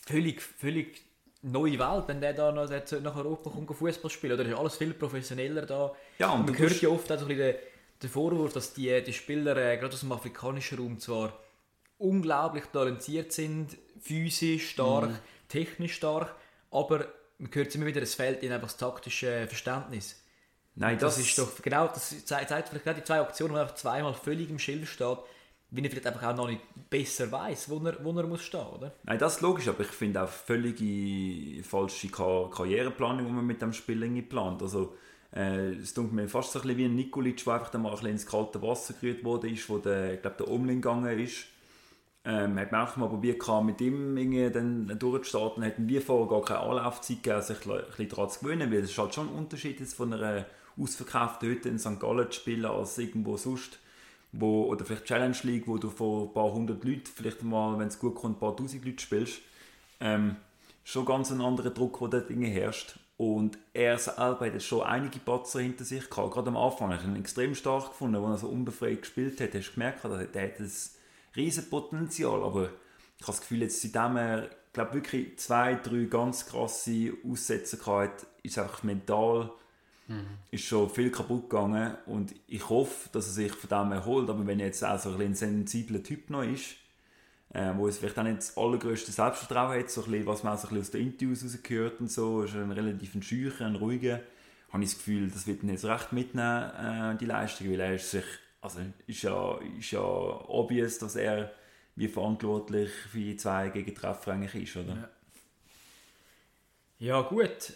völlig neue Welt, wenn der da nach Europa kommt, Fußball spielen, oder ist alles viel professioneller da. Ja, und man hört ja oft auch so ein bisschen den Vorwurf, dass die Spieler gerade aus dem afrikanischen Raum zwar unglaublich talentiert sind, physisch stark, technisch stark, aber man hört immer wieder, es fehlt ihnen einfach das taktische Verständnis. Nein, das ist doch genau, das zeigt vielleicht gerade die zwei Aktionen, wo er einfach zweimal völlig im Schild steht, wenn er vielleicht einfach auch noch nicht besser weiss, wo er muss stehen, oder? Nein, das ist logisch, aber ich finde auch völlige falsche Karriereplanung, die man mit dem Spiel plant. Also, es tut mir fast so ein bisschen wie ein Nikolic, der einfach dann mal ein bisschen ins kalte Wasser gerührt wurde, wo der Umling gegangen ist. Hat man auch mal probiert, mit ihm dann durchzustarten, hätten wir vorher gar keine Anlaufzeit gegeben, sich ein bisschen daran zu gewöhnen, weil es ist halt schon ein Unterschied, jetzt von einer ausverkauften Hütte in St. Gallen zu spielen, als irgendwo sonst, oder vielleicht Challenge League, wo du vor ein paar hundert Leuten, vielleicht mal, wenn es gut kommt, ein paar tausend Leute spielst. Schon ganz ein anderer Druck, der dort herrscht. Und er selber hat schon einige Patzer hinter sich gehabt. Gerade am Anfang habe ich ihn extrem stark gefunden, als er so unbefreit gespielt hat. Hast du gemerkt, er hat ein riesen Potenzial, aber ich habe das Gefühl, jetzt seitdem er, glaube wirklich 2-3 ganz krasse Aussätze hatte, ist einfach mental ist schon viel kaputt gegangen und ich hoffe, dass er sich von dem erholt, aber wenn er jetzt auch so ein sensibler Typ noch ist, wo es vielleicht auch nicht das allergrößte Selbstvertrauen hat, so ein bisschen, was man auch so ein bisschen aus den Interviews rausgehört und so, ist ein relativ schücher, ein ruhiger, habe ich das Gefühl, das wird ihn jetzt recht mitnehmen, die Leistung, weil er ist sich, also ist ja obvious, dass er wie verantwortlich für die 2 Gegentreffer eigentlich ist, oder? Ja gut,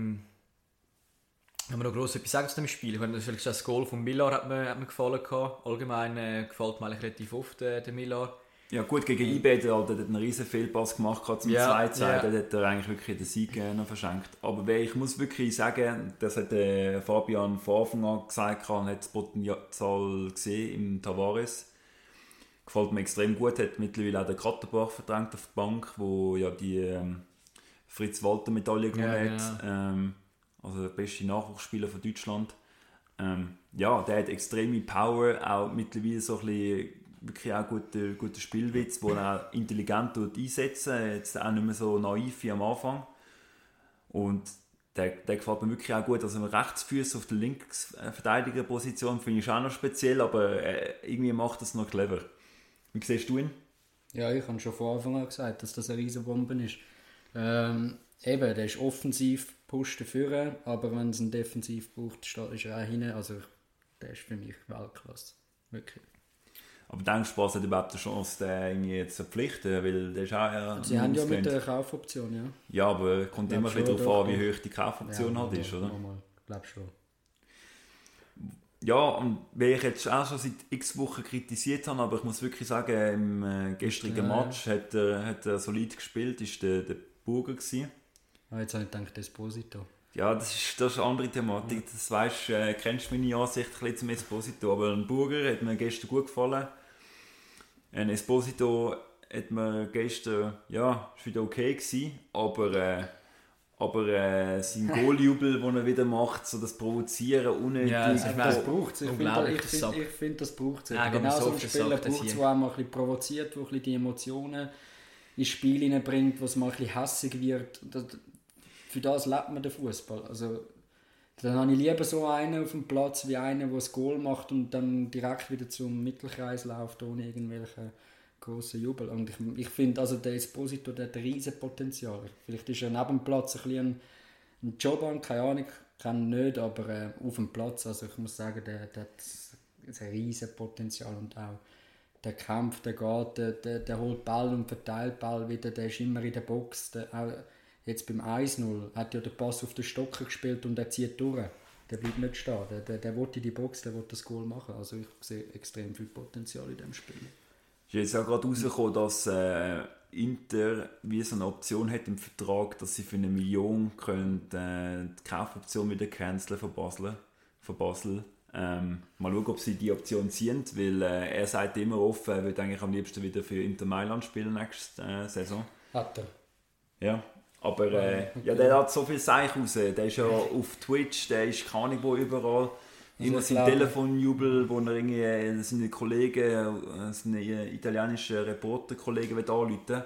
haben wir noch gross etwas sagen zu dem Spiel? Ich meine, das Goal von Millar hat mir gefallen gehabt. Allgemein gefällt mir eigentlich relativ oft der Millar. Ja gut, gegen IB hat er einen riesen Fehlpass gemacht zum 2-2, dort hat er eigentlich wirklich den Sieg noch verschenkt. Aber ich muss wirklich sagen, das hat Fabian von Anfang an gesagt, er hat das Potenzial gesehen im Tavares. Gefällt mir extrem gut, hat mittlerweile auch den Katterbach verdrängt auf die Bank, wo ja die Fritz-Walter-Medaille gewonnen hat. Also der beste Nachwuchsspieler von Deutschland. Der hat extreme Power, auch mittlerweile so ein bisschen wirklich auch guter Spielwitz, den er auch intelligent einsetzen, jetzt auch nicht mehr so naiv wie am Anfang. Und der gefällt mir wirklich auch gut. Also ein Rechtsfuß auf der Linksverteidigerposition finde ich auch noch speziell, aber irgendwie macht das noch clever. Wie siehst du ihn? Ja, ich habe schon von Anfang an gesagt, dass das eine riesen Bombe ist. Der ist offensiv pusht dafür, aber wenn es einen Defensiv braucht, ist er auch hinten. Also der ist für mich Weltklasse. Wirklich. Aber denkst du, Spaß hat überhaupt eine Chance, den irgendwie jetzt zu verpflichten? Weil der ist auch Sie haben ja mit der Kaufoption, ja. Ja, aber kommt immer ein bisschen darauf an, wie hoch die Kaufoption halt ist, oder? Ich glaube schon. Ja, und wie ich jetzt auch schon seit x Wochen kritisiert habe, aber ich muss wirklich sagen, im gestrigen Match hat er solid gespielt, ist der Burger gewesen. Jetzt habe ich gedacht, Esposito. Ja, das ist eine andere Thematik. Ja. Das weisst, kennst du meine Ansicht ein bisschen zum Esposito. Aber ein Burger hat mir gestern gut gefallen. Ein Esposito hat mir gestern, ja, ist wieder okay gewesen. Aber sein Goaljubel, den er wieder macht, so das Provozieren, unnötig. Ja, das braucht es. Ich finde, das braucht es. Ja, genau so ein Spieler braucht es, der auch mal ein bisschen provoziert, der ein bisschen die Emotionen ins Spiel hineinbringt, wo es mal ein bisschen hässig wird. Für das lebt man den Fußball. Also, dann habe ich lieber so einen auf dem Platz wie einen, der das Goal macht und dann direkt wieder zum Mittelkreis läuft, ohne irgendwelche grossen Jubel. Und ich finde, also der Esposito, der hat ein riesen Potenzial. Vielleicht ist er neben dem Platz ein bisschen ein Jobber, keine Ahnung, kann nicht, aber auf dem Platz, also ich muss sagen, der hat ein riesen Potenzial und auch der Kampf, der geht, der holt Ball und verteilt Ball wieder, der ist immer in der Box, jetzt beim 1-0 hat ja der Pass auf den Stocker gespielt und der zieht durch. Der bleibt nicht stehen. Der will in die Box, der will das Goal machen. Also ich sehe extrem viel Potenzial in diesem Spiel. Ist jetzt auch gerade rausgekommen, dass Inter wie so eine Option hat im Vertrag, dass sie für 1 Million können, die Kaufoption wieder canceln von Basel. Mal schauen, ob sie die Option ziehen, weil er sagt immer offen, er würde eigentlich am liebsten wieder für Inter Mailand spielen nächste Saison. Hat er? Ja. Aber der hat so viel Seich raus. Der ist ja auf Twitch, der ist keine Ahnung wo überall. Immer sein Telefonjubel, wo er irgendwie seine Kollegen, seine italienischen Reporterkollegen anrufen.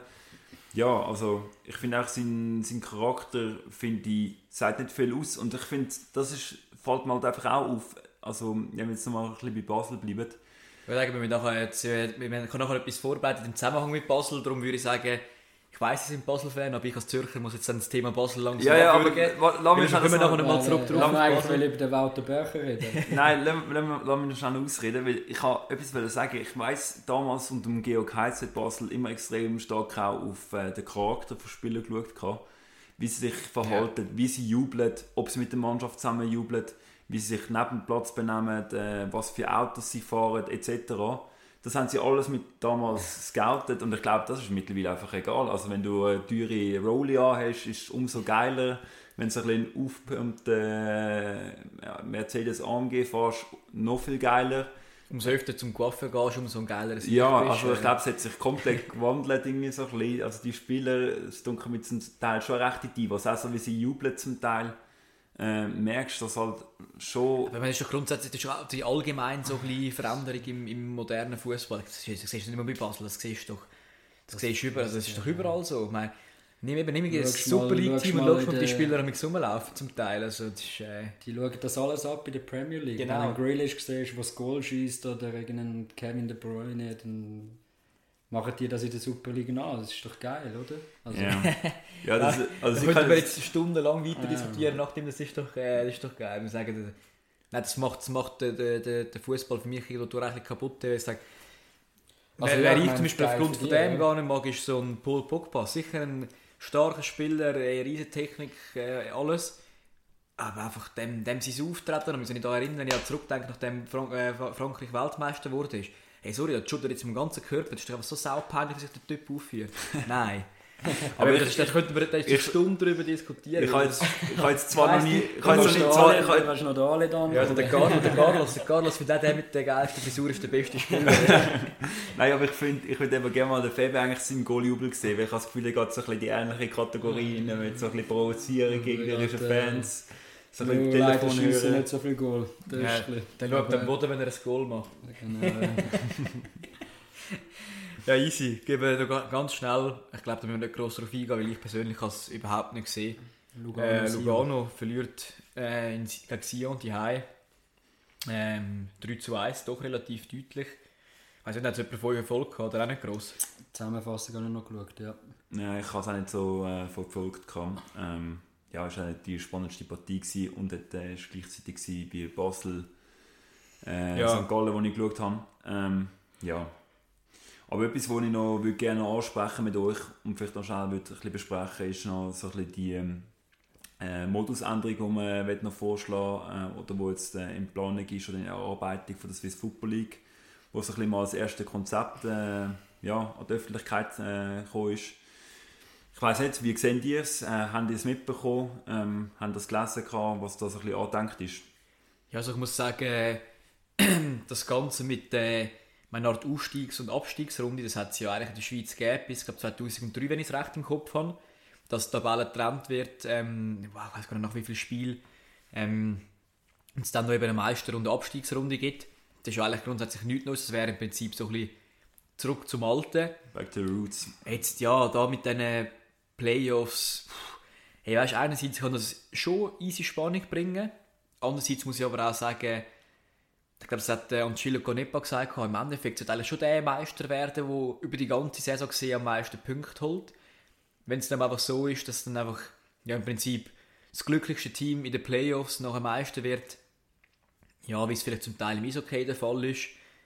Ja, also ich finde auch sein Charakter, sagt nicht viel aus. Und ich finde, fällt mir halt einfach auch auf. Also, wenn wir jetzt noch mal ein bisschen bei Basel bleiben. Ich würde sagen, wir können nachher etwas vorbereiten im Zusammenhang mit Basel. Darum würde ich sagen, ich weiss, Sie sind Basel-Fan, aber ich als Zürcher muss jetzt dann das Thema Basel langsam abwürgen. Aber wir kommen nachher mal zurück drauf. Lass mich eigentlich über den Walter Böcher reden. Nein, lass mich noch schnell ausreden, weil ich habe etwas sagen. Ich weiss, damals unter dem Georg Heitz hat Basel immer extrem stark auch auf den Charakter von Spielern geschaut. Wie sie sich verhalten, wie sie jubeln, ob sie mit der Mannschaft zusammen jubeln, wie sie sich neben dem Platz benehmen, was für Autos sie fahren, etc. Das haben sie alles mit damals scoutet und ich glaube, das ist mittlerweile einfach egal. Also wenn du eine teure Rolli hast, ist es umso geiler. Wenn du ein aufgepumpten Mercedes AMG fährst, noch viel geiler. Umso öfter zum Coiffeur gehst, umso geiler ist es. Ja, also ich glaube, es hat sich komplett gewandelt. Irgendwie so ein bisschen. Also die Spieler, es dunkel mit zum Teil schon recht in die, was auch so wie sie jubeln zum Teil. Merkst du das halt schon. Aber man ist doch grundsätzlich die allgemein so ein bisschen Veränderung im modernen Fußball. Das siehst du nicht nur bei Basel, das siehst du doch. Das siehst du überall, also das ist doch überall so. Ich meine, nimm ein Super League-Team und schau mal, die Spieler rumlaufen zum Teil. Also, das ist, die schauen das alles ab in der Premier League. Genau. Wenn du einen Grealish siehst, der das Goal schießt oder irgendeinen Kevin De Bruyne, dann machen die das in der Super League nach. Das ist doch geil, oder? Also, ja, da könnten wir jetzt stundenlang weiter diskutieren, nachdem das ist doch geil. Wir sagen, das macht den Fußball für mich eigentlich kaputt. Ich sage, wer ich zum Beispiel aufgrund von dem gar nicht mag, ist so ein Paul Pogba. Sicher ein starker Spieler, eine riesige Technik, alles. Aber einfach dem sein Auftreten, und wir müssen mich da erinnern, wenn ich zurückdenke, nachdem Frankreich Weltmeister wurde, hey sorry, das schaut jetzt im ganzen Körper, das ist doch einfach so saupeinlich, wie sich der Typ aufführt. Nein. Aber da könnten wir eine Stunde darüber diskutieren. Ich habe jetzt zwar noch nie... Du hast noch den Ale dann. Ja, also der Carlos, für den mit der geilsten Frisur ist der beste Spieler. Nein, aber ich würde eben gerne mal den Febe eigentlich seinen Goalie-Jubel sehen, weil ich habe das Gefühl, er geht so ein bisschen die ähnliche Kategorie rein, mit so ein bisschen provozieren gegnerischen Fans. So ein bisschen Telefon hören. Nicht so viel Goal. Der schaut am Boden, wenn er ein Goal macht. Genau. Ja, easy. Gebe noch ganz schnell. Ich glaube, da müssen wir nicht gross darauf eingehen, weil ich persönlich es überhaupt nicht gesehen. Lugano verliert gegen Sion die Hause. 3-1, doch relativ deutlich. Ich weiss nicht, hat es jemand von euch Erfolg gehabt oder auch nicht gross? Zusammenfassung habe ich noch geschaut, ja. Ja, ich habe es auch nicht so verfolgt. Ja, es war auch nicht die spannendste Partie gewesen. Und dort war es gleichzeitig bei Basel, St. Gallen, wo ich geschaut habe. Ja. Aber etwas, was ich noch gerne ansprechen mit euch und vielleicht noch schnell ein bisschen besprechen, ist noch so ein bisschen die Modusänderung, die man noch vorschlagen will, oder die jetzt in Planung ist oder in der Erarbeitung von der Swiss Football League, wo so ein bisschen mal das erste Konzept an die Öffentlichkeit gekommen ist. Ich weiss nicht, wie seht ihr es? Habt ihr es mitbekommen? Habt ihr es gelesen, was da so ein bisschen angedenkt ist? Ja, also ich muss sagen, das Ganze mit meine Art Aufstiegs- und Abstiegsrunde, das hat es ja eigentlich in der Schweiz gegeben, bis 2003, wenn ich es recht im Kopf habe, dass die Tabelle getrennt wird, ich weiß gar nicht nach wie viel Spiel, und es dann noch eben eine Meister- und eine Abstiegsrunde gibt. Das ist ja eigentlich grundsätzlich nichts Neues, das wäre im Prinzip so ein bisschen zurück zum Alten. Back to the roots. Jetzt ja, da mit diesen Playoffs, hey, weißt, einerseits kann das schon easy Spannung bringen, andererseits muss ich aber auch sagen, ich glaube, das hat Angelo Canepa gesagt, im Endeffekt sollte eigentlich schon der Meister werden, der über die ganze Saison gesehen am meisten Punkte holt. Wenn es dann einfach so ist, dass dann einfach im Prinzip das glücklichste Team in den Playoffs nachher Meister wird, ja, wie es vielleicht zum Teil im Eishockey der Fall ist.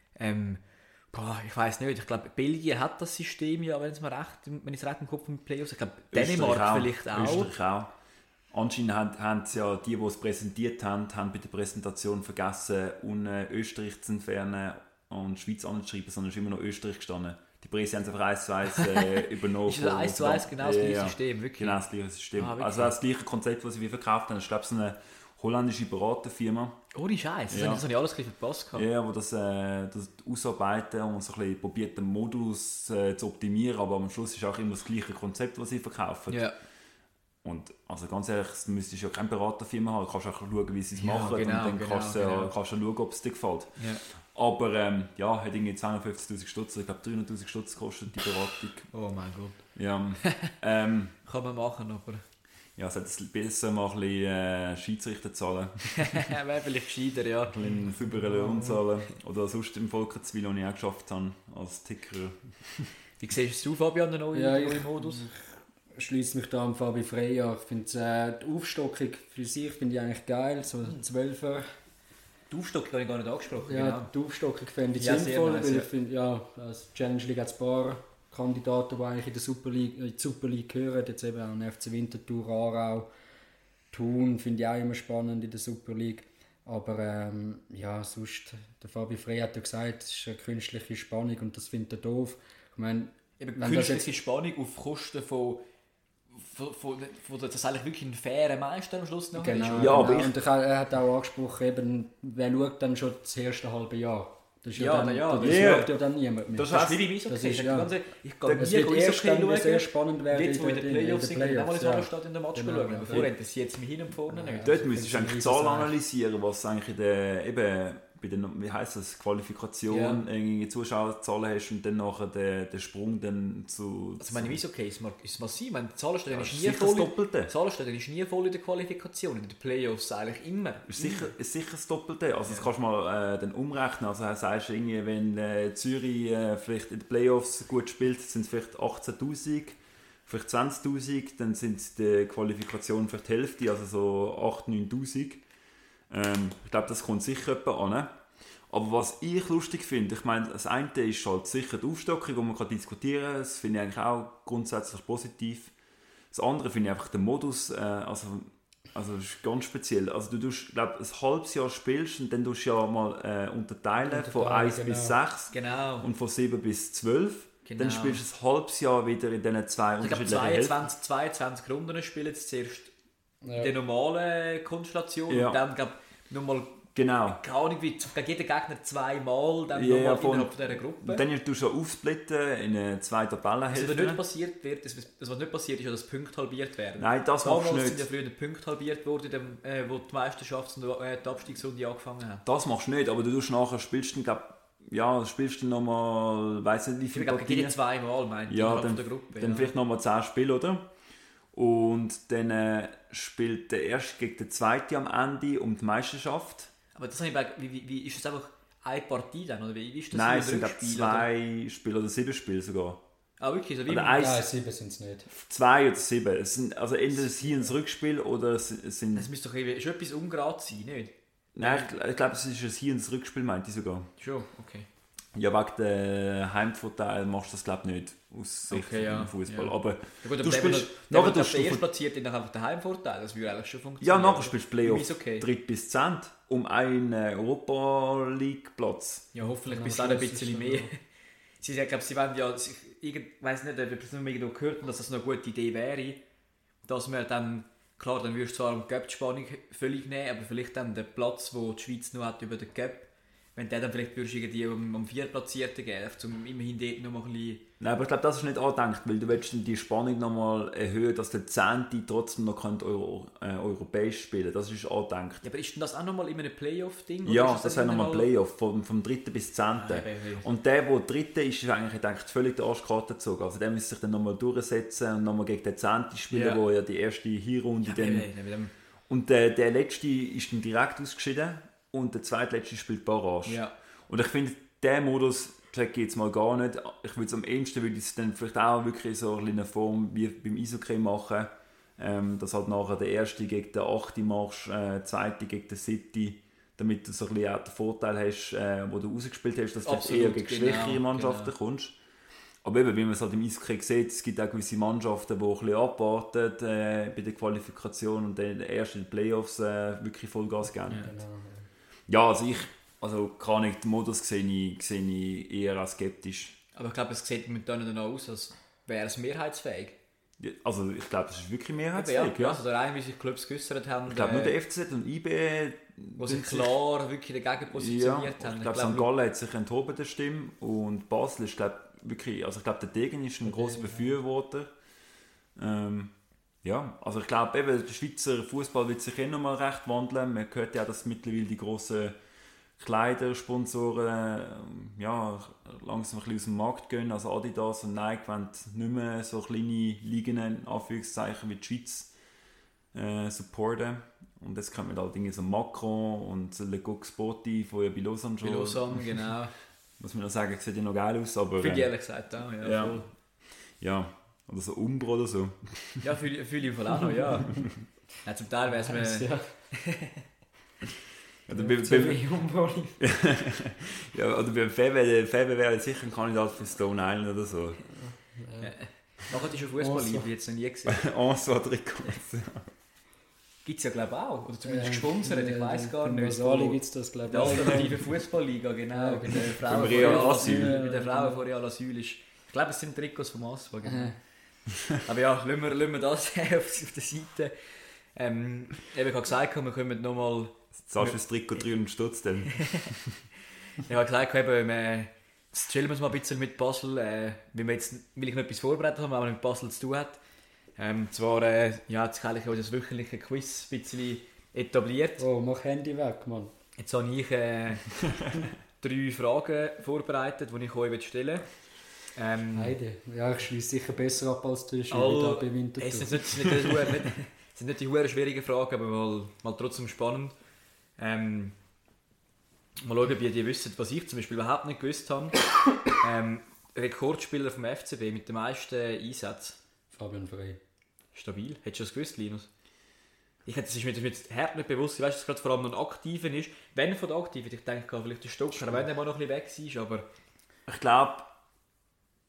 Ich weiss nicht, ich glaube, Belgien hat das System ja, wenn ich es recht im Kopf mit Playoffs. Ich glaube, Dänemark vielleicht auch. Österreich auch. Anscheinend haben ja die es präsentiert haben bei der Präsentation vergessen, ohne Österreich zu entfernen und Schweiz anzuschreiben, sondern es ist immer noch Österreich gestanden. Die Presse haben es einfach 1:1 übernommen. Ist das 1:1 genau das gleiche System? Wirklich? Genau das gleiche System. Wirklich? Also das gleiche Konzept, das sie verkauft haben. Ich glaube, es ist eine holländische Beraterfirma. Ohne Scheiß, das habe ich alles ein bisschen verpasst. Ja, wo das ausarbeiten und so ein bisschen probiert, den Modus zu optimieren, aber am Schluss ist auch immer das gleiche Konzept, das sie verkaufen. Ja. Und also ganz ehrlich, du müsstest ja keine Beraterfirma haben, du kannst auch schauen, wie sie es machen genau, und dann kannst du schauen, ob es dir gefällt. Ja. Aber hat irgendwie 250'000 Stutz, ich glaube 300'000 Stutz kostet die Beratung. Oh mein Gott. Ja, kann man machen, aber... Ja, es hätte besser mal ein bisschen Schiedsrichter zahlen. Wäre vielleicht gescheiter, ja. Ein bisschen füberen Lohn zahlen. Oder sonst im Volkerzwil, den ich auch geschafft habe, als Ticker. Wie siehst du, Fabian, den neuen Modus? Ich schließe mich da an Fabi Frey an. Ich finde die Aufstockung für sich finde ich eigentlich geil, so 12er. Die Aufstockung habe ich gar nicht angesprochen. Ja, genau. die Aufstockung finde ich Ja, sinnvoll, nice, weil ja. ich finde, als Challenge League hat es ein paar Kandidaten, die eigentlich in die Super League gehören. Jetzt eben auch FC Winterthur, Aarau, Thun finde ich auch immer spannend in der Super League. Aber sonst, der Fabi Frey hat ja gesagt, es ist eine künstliche Spannung und das findet er doof. Ich meine, künstliche Spannung auf Kosten von das eigentlich wirklich ein fairer Meister am Schluss noch genau, ist. Ja, aber und er hat auch angesprochen, eben, wer schaut dann schon das erste halbe Jahr. Das ist das schaut ja dann niemand mehr. Das ist wie beim Eishockey. Ich gehe es wird erst dann sehr spannend werden. Jetzt, wo in den Playoffs sind, dann mal ins Hallenstadion in den Match Genau, schauen. Bevor interessiert es mich hin und vorne nicht. Dort müsstest du eigentlich die Zahl analysieren, was eigentlich in der, eben, bei der, wie heisst das, Qualifikation irgendwie Zuschauerzahlen hast und dann nachher den Sprung dann zu... Also meine Eishockey ist massiv. Die Zahlenstelle ist nie das Doppelte. ist nie voll in der Qualifikation. In den Playoffs eigentlich immer. Ist sicher das Doppelte. Also das kannst du mal dann umrechnen. Also sagst du irgendwie, wenn Zürich vielleicht in den Playoffs gut spielt, sind es vielleicht 18'000, vielleicht 20'000, dann sind die Qualifikationen vielleicht die Hälfte, also so 8'000, 9'000. Ich glaube, das kommt sicher jemand an. Aber was ich lustig finde, ich meine, das eine ist halt sicher die Aufstockung, wo man kann diskutieren kann. Das finde ich eigentlich auch grundsätzlich positiv. Das andere finde ich einfach den Modus. Also Also das ist ganz speziell. Also du tust, glaube ein halbes Jahr spielst und dann tust du ja mal unterteilen von 1 bis 6 Genau. und von 7 bis 12. Genau. Dann spielst du ein halbes Jahr wieder in diesen zwei Also ich glaube, unterschiedlichen 22 Runden spielen jetzt zuerst Ja. in der normalen Konstellation Ja. und dann, glaube ich, nochmal, Genau. keine Ahnung, wie gegen jeden Gegner 2 Mal, dann Ja, nochmal voll. innerhalb dieser Gruppe. Und dann tust du aufsplitten in 2 Also, Tabellenhälften. was nicht passiert wird, was nicht passiert ist, ja, dass Punkte halbiert werden. Nein, das machst Damals du sind ja nicht. früher die Punkte halbiert worden, wo die Meisterschafts- und die Abstiegsrunde angefangen haben. Das machst du nicht, aber du tust nachher spielst du, spielst du nochmal, weiss nicht wie Ich viele glaube, gegen Partien. 2 Mal, meint Ja, innerhalb dann, der Gruppe. dann vielleicht nochmal 10 Spiele, oder? Und dann spielt der erste gegen den zweiten am Ende um die Meisterschaft. Aber das habe ich gedacht, wie ist das einfach eine Partie dann? Oder wie ist das? Nein, wie es sind glaub, Rückspiel, 2 Spiele oder 7 Spiele sogar. Oder? Ah, wirklich? So wie Oder im- eins- Nein, 7 sind es nicht. 2 oder 7. Es sind also entweder es hier ein Rückspiel oder es sind... Das müsste doch irgendwie schon etwas ungerade sein, nicht? Nein, ich glaube, es ist ein hier ein Rückspiel, meinte ich sogar. Schon, okay. Ja, wegen dem Heimvorteil machst du das glaube ich nicht aus Sicht Okay, ja, vom Fußball. ja. Aber Ja, gut, aber du der, spielst... der Nachher der tust du... erst platziert, dann einfach den Heimvorteil. Das würde eigentlich schon Ja, funktionieren. nachher spielst du Playoff Ist okay. 3. bis 10. um einen Europa League Platz. Ja, hoffentlich Und bis am dann ein Schluss bisschen ist mehr. dann Sie sagen, glaube, sie wollen ja, ich weiß nicht, ob ich das nur irgendwo gehört habe, dass das eine gute Idee wäre, dass man dann, klar, dann würdest du zwar um die Cup-Spannung völlig nehmen, aber vielleicht dann den Platz, den die Schweiz noch hat über den Cup, wenn der dann vielleicht würdest du irgendwie um 4 Platzierten geben, um immerhin dort noch mal ein bisschen... Nein, aber ich glaube, das ist nicht angedacht, weil du willst dann die Spannung nochmal erhöhen, dass der 10. trotzdem noch europäisch spielen. Das ist angedacht. Ja, aber ist denn das auch nochmal in einem Playoff-Ding? Ja, ist das wäre nochmal innerhalb- Playoff vom 3. bis 10. Und der 3. ist eigentlich denke ich, völlig der Arschkarte gezogen. Also der müsste sich dann nochmal durchsetzen und nochmal gegen den 10. spielen, Ja. wo ja die erste Hinrunde Ja, dann... mit dem- Und der letzte ist dann direkt ausgeschieden und der zweitletzte spielt Barrage. Ja. Und ich finde, diesen Modus check ich jetzt mal gar nicht. Ich würde es am ehesten würde ich es dann vielleicht auch wirklich so in einer Form wie beim Eishockey machen. Dass halt nachher der erste gegen den 8. machst, der zweite gegen den 7. Damit du so ein bisschen auch den Vorteil hast, wo du rausgespielt hast, dass du vielleicht Absolut, eher gegen schwächere genau, Mannschaften genau. kommst. Aber eben, wie man es halt im Eishockey sieht, es gibt auch gewisse Mannschaften, die ein bisschen abwarten bei der Qualifikation und dann erst in den Playoffs wirklich Vollgas geben. Genau. Ja, also kann ich den Modus sehe ich eher als skeptisch. Aber ich glaube, es sieht momentan danach aus, als wäre es mehrheitsfähig. Also ich glaube, es ist wirklich Ja, mehrheitsfähig. Ja. Also der eine, wie sich Clubs geäussert haben, Ich glaube nur der FCZ und IB, wo sich klar wirklich dagegen ja, positioniert ich haben. glaube St. Gallen hat sich enthoben der Stimme und Basel ist glaube wirklich, also ich glaube der Degen ist ein großer Befürworter. Ja, also ich glaube eben, der Schweizer Fußball wird sich noch mal recht wandeln. Man hört ja, dass mittlerweile die grossen Kleidersponsoren ja, langsam ein bisschen aus dem Markt gehen. Also Adidas und Nike wollen nicht mehr so kleine Ligen in Anführungszeichen wie die Schweiz supporten. Und jetzt kommt halt Dinge so Macron und Le Coq Sportif, wo ja bei Lausanne schon... Bei Lausanne, genau. Muss man noch sagen, sieht ja noch geil aus, aber... Finde ich ehrlich gesagt auch, ja. ja. Voll. Ja, oder so Umbro oder so. Ja, fühle ich im Fall auch noch, ja. Ja, zum Teil wäre es mir... Ja. Oder beim ja, oder beim Febe wäre sicher ein Kandidat für Stone Island oder so. Nachher ist schon Fußball-Liebe, jetzt noch nie gesehen. Ensoir-Trikots. Gibt es ja, glaube ich, auch. Oder zumindest gesponsert, ich weiß gar nicht. Rosali gibt es das, glaube ich. Die alternative Fußballliga, genau. Ja, Bei genau. den Frauen Beim von Real Real Asyl. Asyl. Bei den Frauen von Real Asyl ist... Ich glaube, es sind Trikots vom Aspa, genau. Aber ja, lassen wir das auf der Seite. Eben, ich habe gesagt, wir kommen nochmal... Zahlst du das Trikot 300 Stutz dann? Ich habe gesagt, eben, jetzt chillen wir mal ein bisschen mit Basel, weil ich noch etwas vorbereitet habe, was mit Basel zu tun hat. Zwar, ja, jetzt habe ich auch das wöchentliche Quiz ein bisschen etabliert. Oh, mach Handy weg, Mann. Jetzt habe ich 3 Fragen vorbereitet, die ich euch stellen will. Heide. Ja, ich schließe sicher besser ab als du Also, da bei Winterthur. es sind nicht die hure schwierigen Fragen, aber mal trotzdem spannend. Mal schauen, ob ihr die wisst, was ich zum Beispiel überhaupt nicht gewusst habe. Rekordspieler vom FCB mit den meisten Einsätzen. Fabian Frey. Stabil. Hättest du das gewusst, Linus? Das ist mir jetzt hart nicht bewusst. Ich weiss, dass es gerade vor allem noch ein Aktiven ist. Wenn von den Aktiven, ich denke, vielleicht der Stocker, wenn der mal noch ein bisschen weg ist, aber... Ich glaube,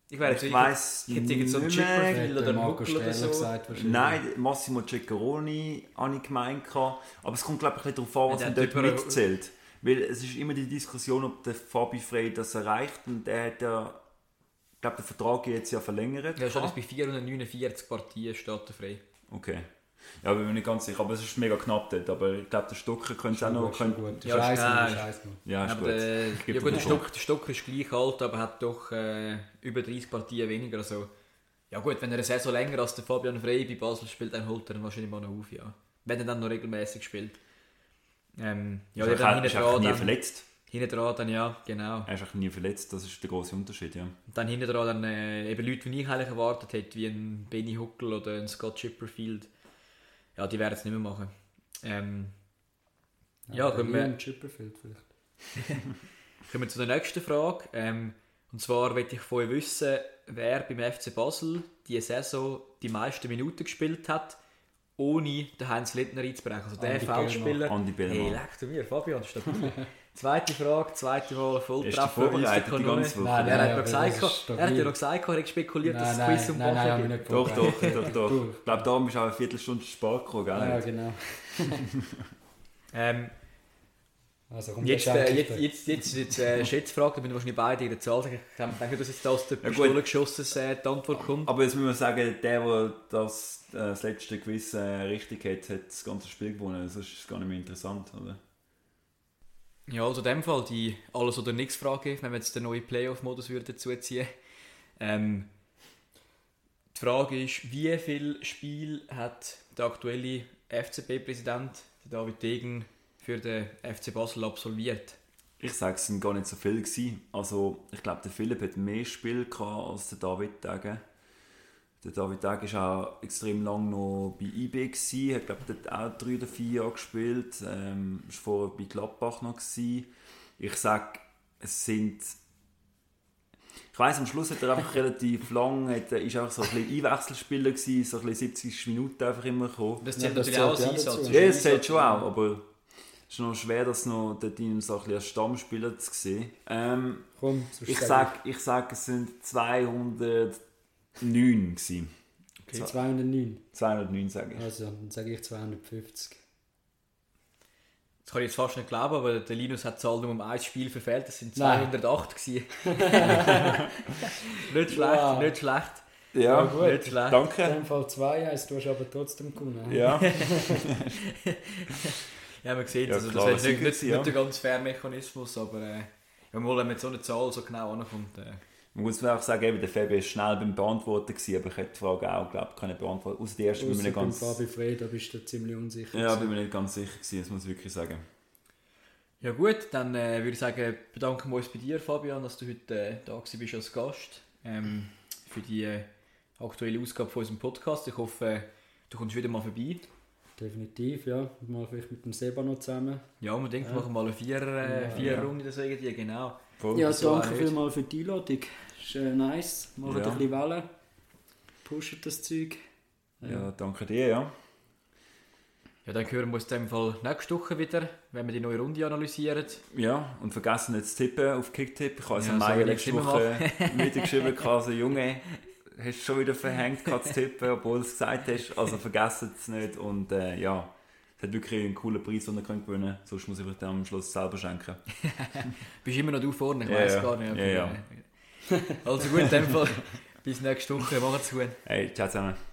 Ich weiss hätte jetzt so ein Chipperfield oder ein Huckel oder so. Gesagt, Nein, Massimo Ceccaroni habe ich gemeint. Aber es kommt, glaube ich, darauf an, was man dort mitzählt. Weil es ist immer die Diskussion, ob der Fabi Frey das erreicht. Und er hat ja, ich glaube, der Vertrag jetzt ja verlängert. Ja, schon bei 449 Partien steht er frei. Okay. Ja, bin mir nicht ganz sicher, aber es ist mega knapp dort. Aber ich glaube, der Stocker könnte es auch noch... Gut. Ja, Scheiße. Ja, ist aber gut. Der Stocker ist gleich alt, aber hat doch über 30 Partien weniger. Also, ja gut, wenn er eine Saison länger als der Fabian Frey bei Basel spielt, dann holt er ihn wahrscheinlich mal noch auf, ja. Wenn er dann noch regelmäßig spielt. Ja, er ist auch nie verletzt. Hinten dran dann, ja, genau. Er ist auch nie verletzt, das ist der grosse Unterschied, ja. Und dann hinten dran dann eben Leute, die ich eigentlich erwartet hätte, wie ein Benny Huckel oder ein Scott Chipperfield. Ja, die werden es nicht mehr machen. Kommen wir Chipperfield vielleicht. Kommen wir zu der nächsten Frage. Und zwar möchte ich von euch wissen, wer beim FC Basel diese Saison die meisten Minuten gespielt hat, ohne den Heinz Littner einzubrechen. Also der Feldspieler. Andi Bellmann. Hey, leck du mir, Fabian, stabil. Zweite Frage, zweite Mal Volltreffer. Vorbereitet die ganze Woche? Nein, er hat ja noch gesagt, er hat spekuliert, dass es Quiz um Woche gibt. Doch. Ich glaube, da bist du auch eine Viertelstunde spät gekommen, gell? Ja, genau. Also, jetzt Schätzfrage, da bin ich wahrscheinlich beide in der Zahl. Ich denke, dass jetzt aus der Pistole geschossen die Antwort kommt. Aber jetzt müssen wir sagen, der das letzte Quiz richtig hat das ganze Spiel gewonnen. Das ist gar nicht mehr interessant, oder? Ja, also in dem Fall die Alles- oder Nichts-Frage, wenn wir jetzt den neuen Playoff-Modus dazuziehen würden. Die Frage ist, wie viele Spiele hat der aktuelle FCB-Präsident David Degen für den FC Basel absolviert? Ich sage, es waren gar nicht so viele gewesen. Also, ich glaube, der Philipp hat mehr Spiele gehabt als der David Degen. Der David Degen war auch extrem lange noch bei IB gewesen, hat, glaube ich, auch 3 oder 4 Jahre gespielt. War vorher bei Gladbach noch gewesen. Ich sage, es sind... Ich weiss, am Schluss hat er einfach relativ lang, ist auch so ein bisschen Einwechselspieler gewesen, so ein bisschen 70 Minuten einfach immer gekommen. Das zählt natürlich auch als Einsatz. Ja, das zählt schon auch, aber es ist noch schwer, das noch dort in so ein bisschen als Stammspieler zu sehen. Ich sag, es sind 209 gewesen. Okay. 209? 209 sage ich. Also, dann sage ich 250. Das kann ich jetzt fast nicht glauben, aber der Linus hat die Zahl nur um ein Spiel verfehlt. Das sind 208 gewesen. Nicht schlecht, nicht schlecht. Ja, gut. Nicht schlecht. Danke. In dem Fall 2 heisst, du hast aber trotzdem gewonnen. Ja. Ja, man sieht, ja, also, klar, das ist nicht der ganz faire Mechanismus, aber wenn man mit so einer Zahl so genau ankommt. Man muss auch sagen, eben, der Fabi war schnell beim Beantworten gewesen, aber ich hätte die Frage auch, glaube ich, können beantworten. Außer die erste bin ich nicht ganz... Fabi Frey, da bist du ziemlich unsicher. Ja, bin mir nicht ganz sicher gewesen, das muss ich wirklich sagen. Ja gut, dann würde ich sagen, bedanken wir uns bei dir, Fabian, dass du heute da bist als Gast für die aktuelle Ausgabe von unserem Podcast. Ich hoffe, du kommst wieder mal vorbei. Definitiv, ja. Mal vielleicht mit dem Seba noch zusammen. Ja, man denkt, wir machen mal eine Vierer-Runde, das irgendwie, genau. Voll. Ja, so danke vielmals für die Einladung. Ist nice. Macht ein bisschen Wellen. Pusht das Zeug. Ja, danke dir, ja. Ja, dann hören wir uns in dem Fall nächste Woche wieder, wenn wir die neue Runde analysieren. Ja, und vergessen nicht zu tippen auf Kicktipp. Ich habe es Mai letzte Woche wieder geschrieben, also Junge, hast du schon wieder verhängt zu tippen, obwohl du es gesagt hast. Also vergessen es nicht. Und ja, es hat wirklich einen coolen Preis, den ihr gewinnen könnt. Sonst muss ich euch dann am Schluss selber schenken. Bist immer noch du vorne, ich weiss gar nicht. Ja. Also gut, in dem Fall bis nächste Woche. Macht's gut. Hey, ciao zusammen.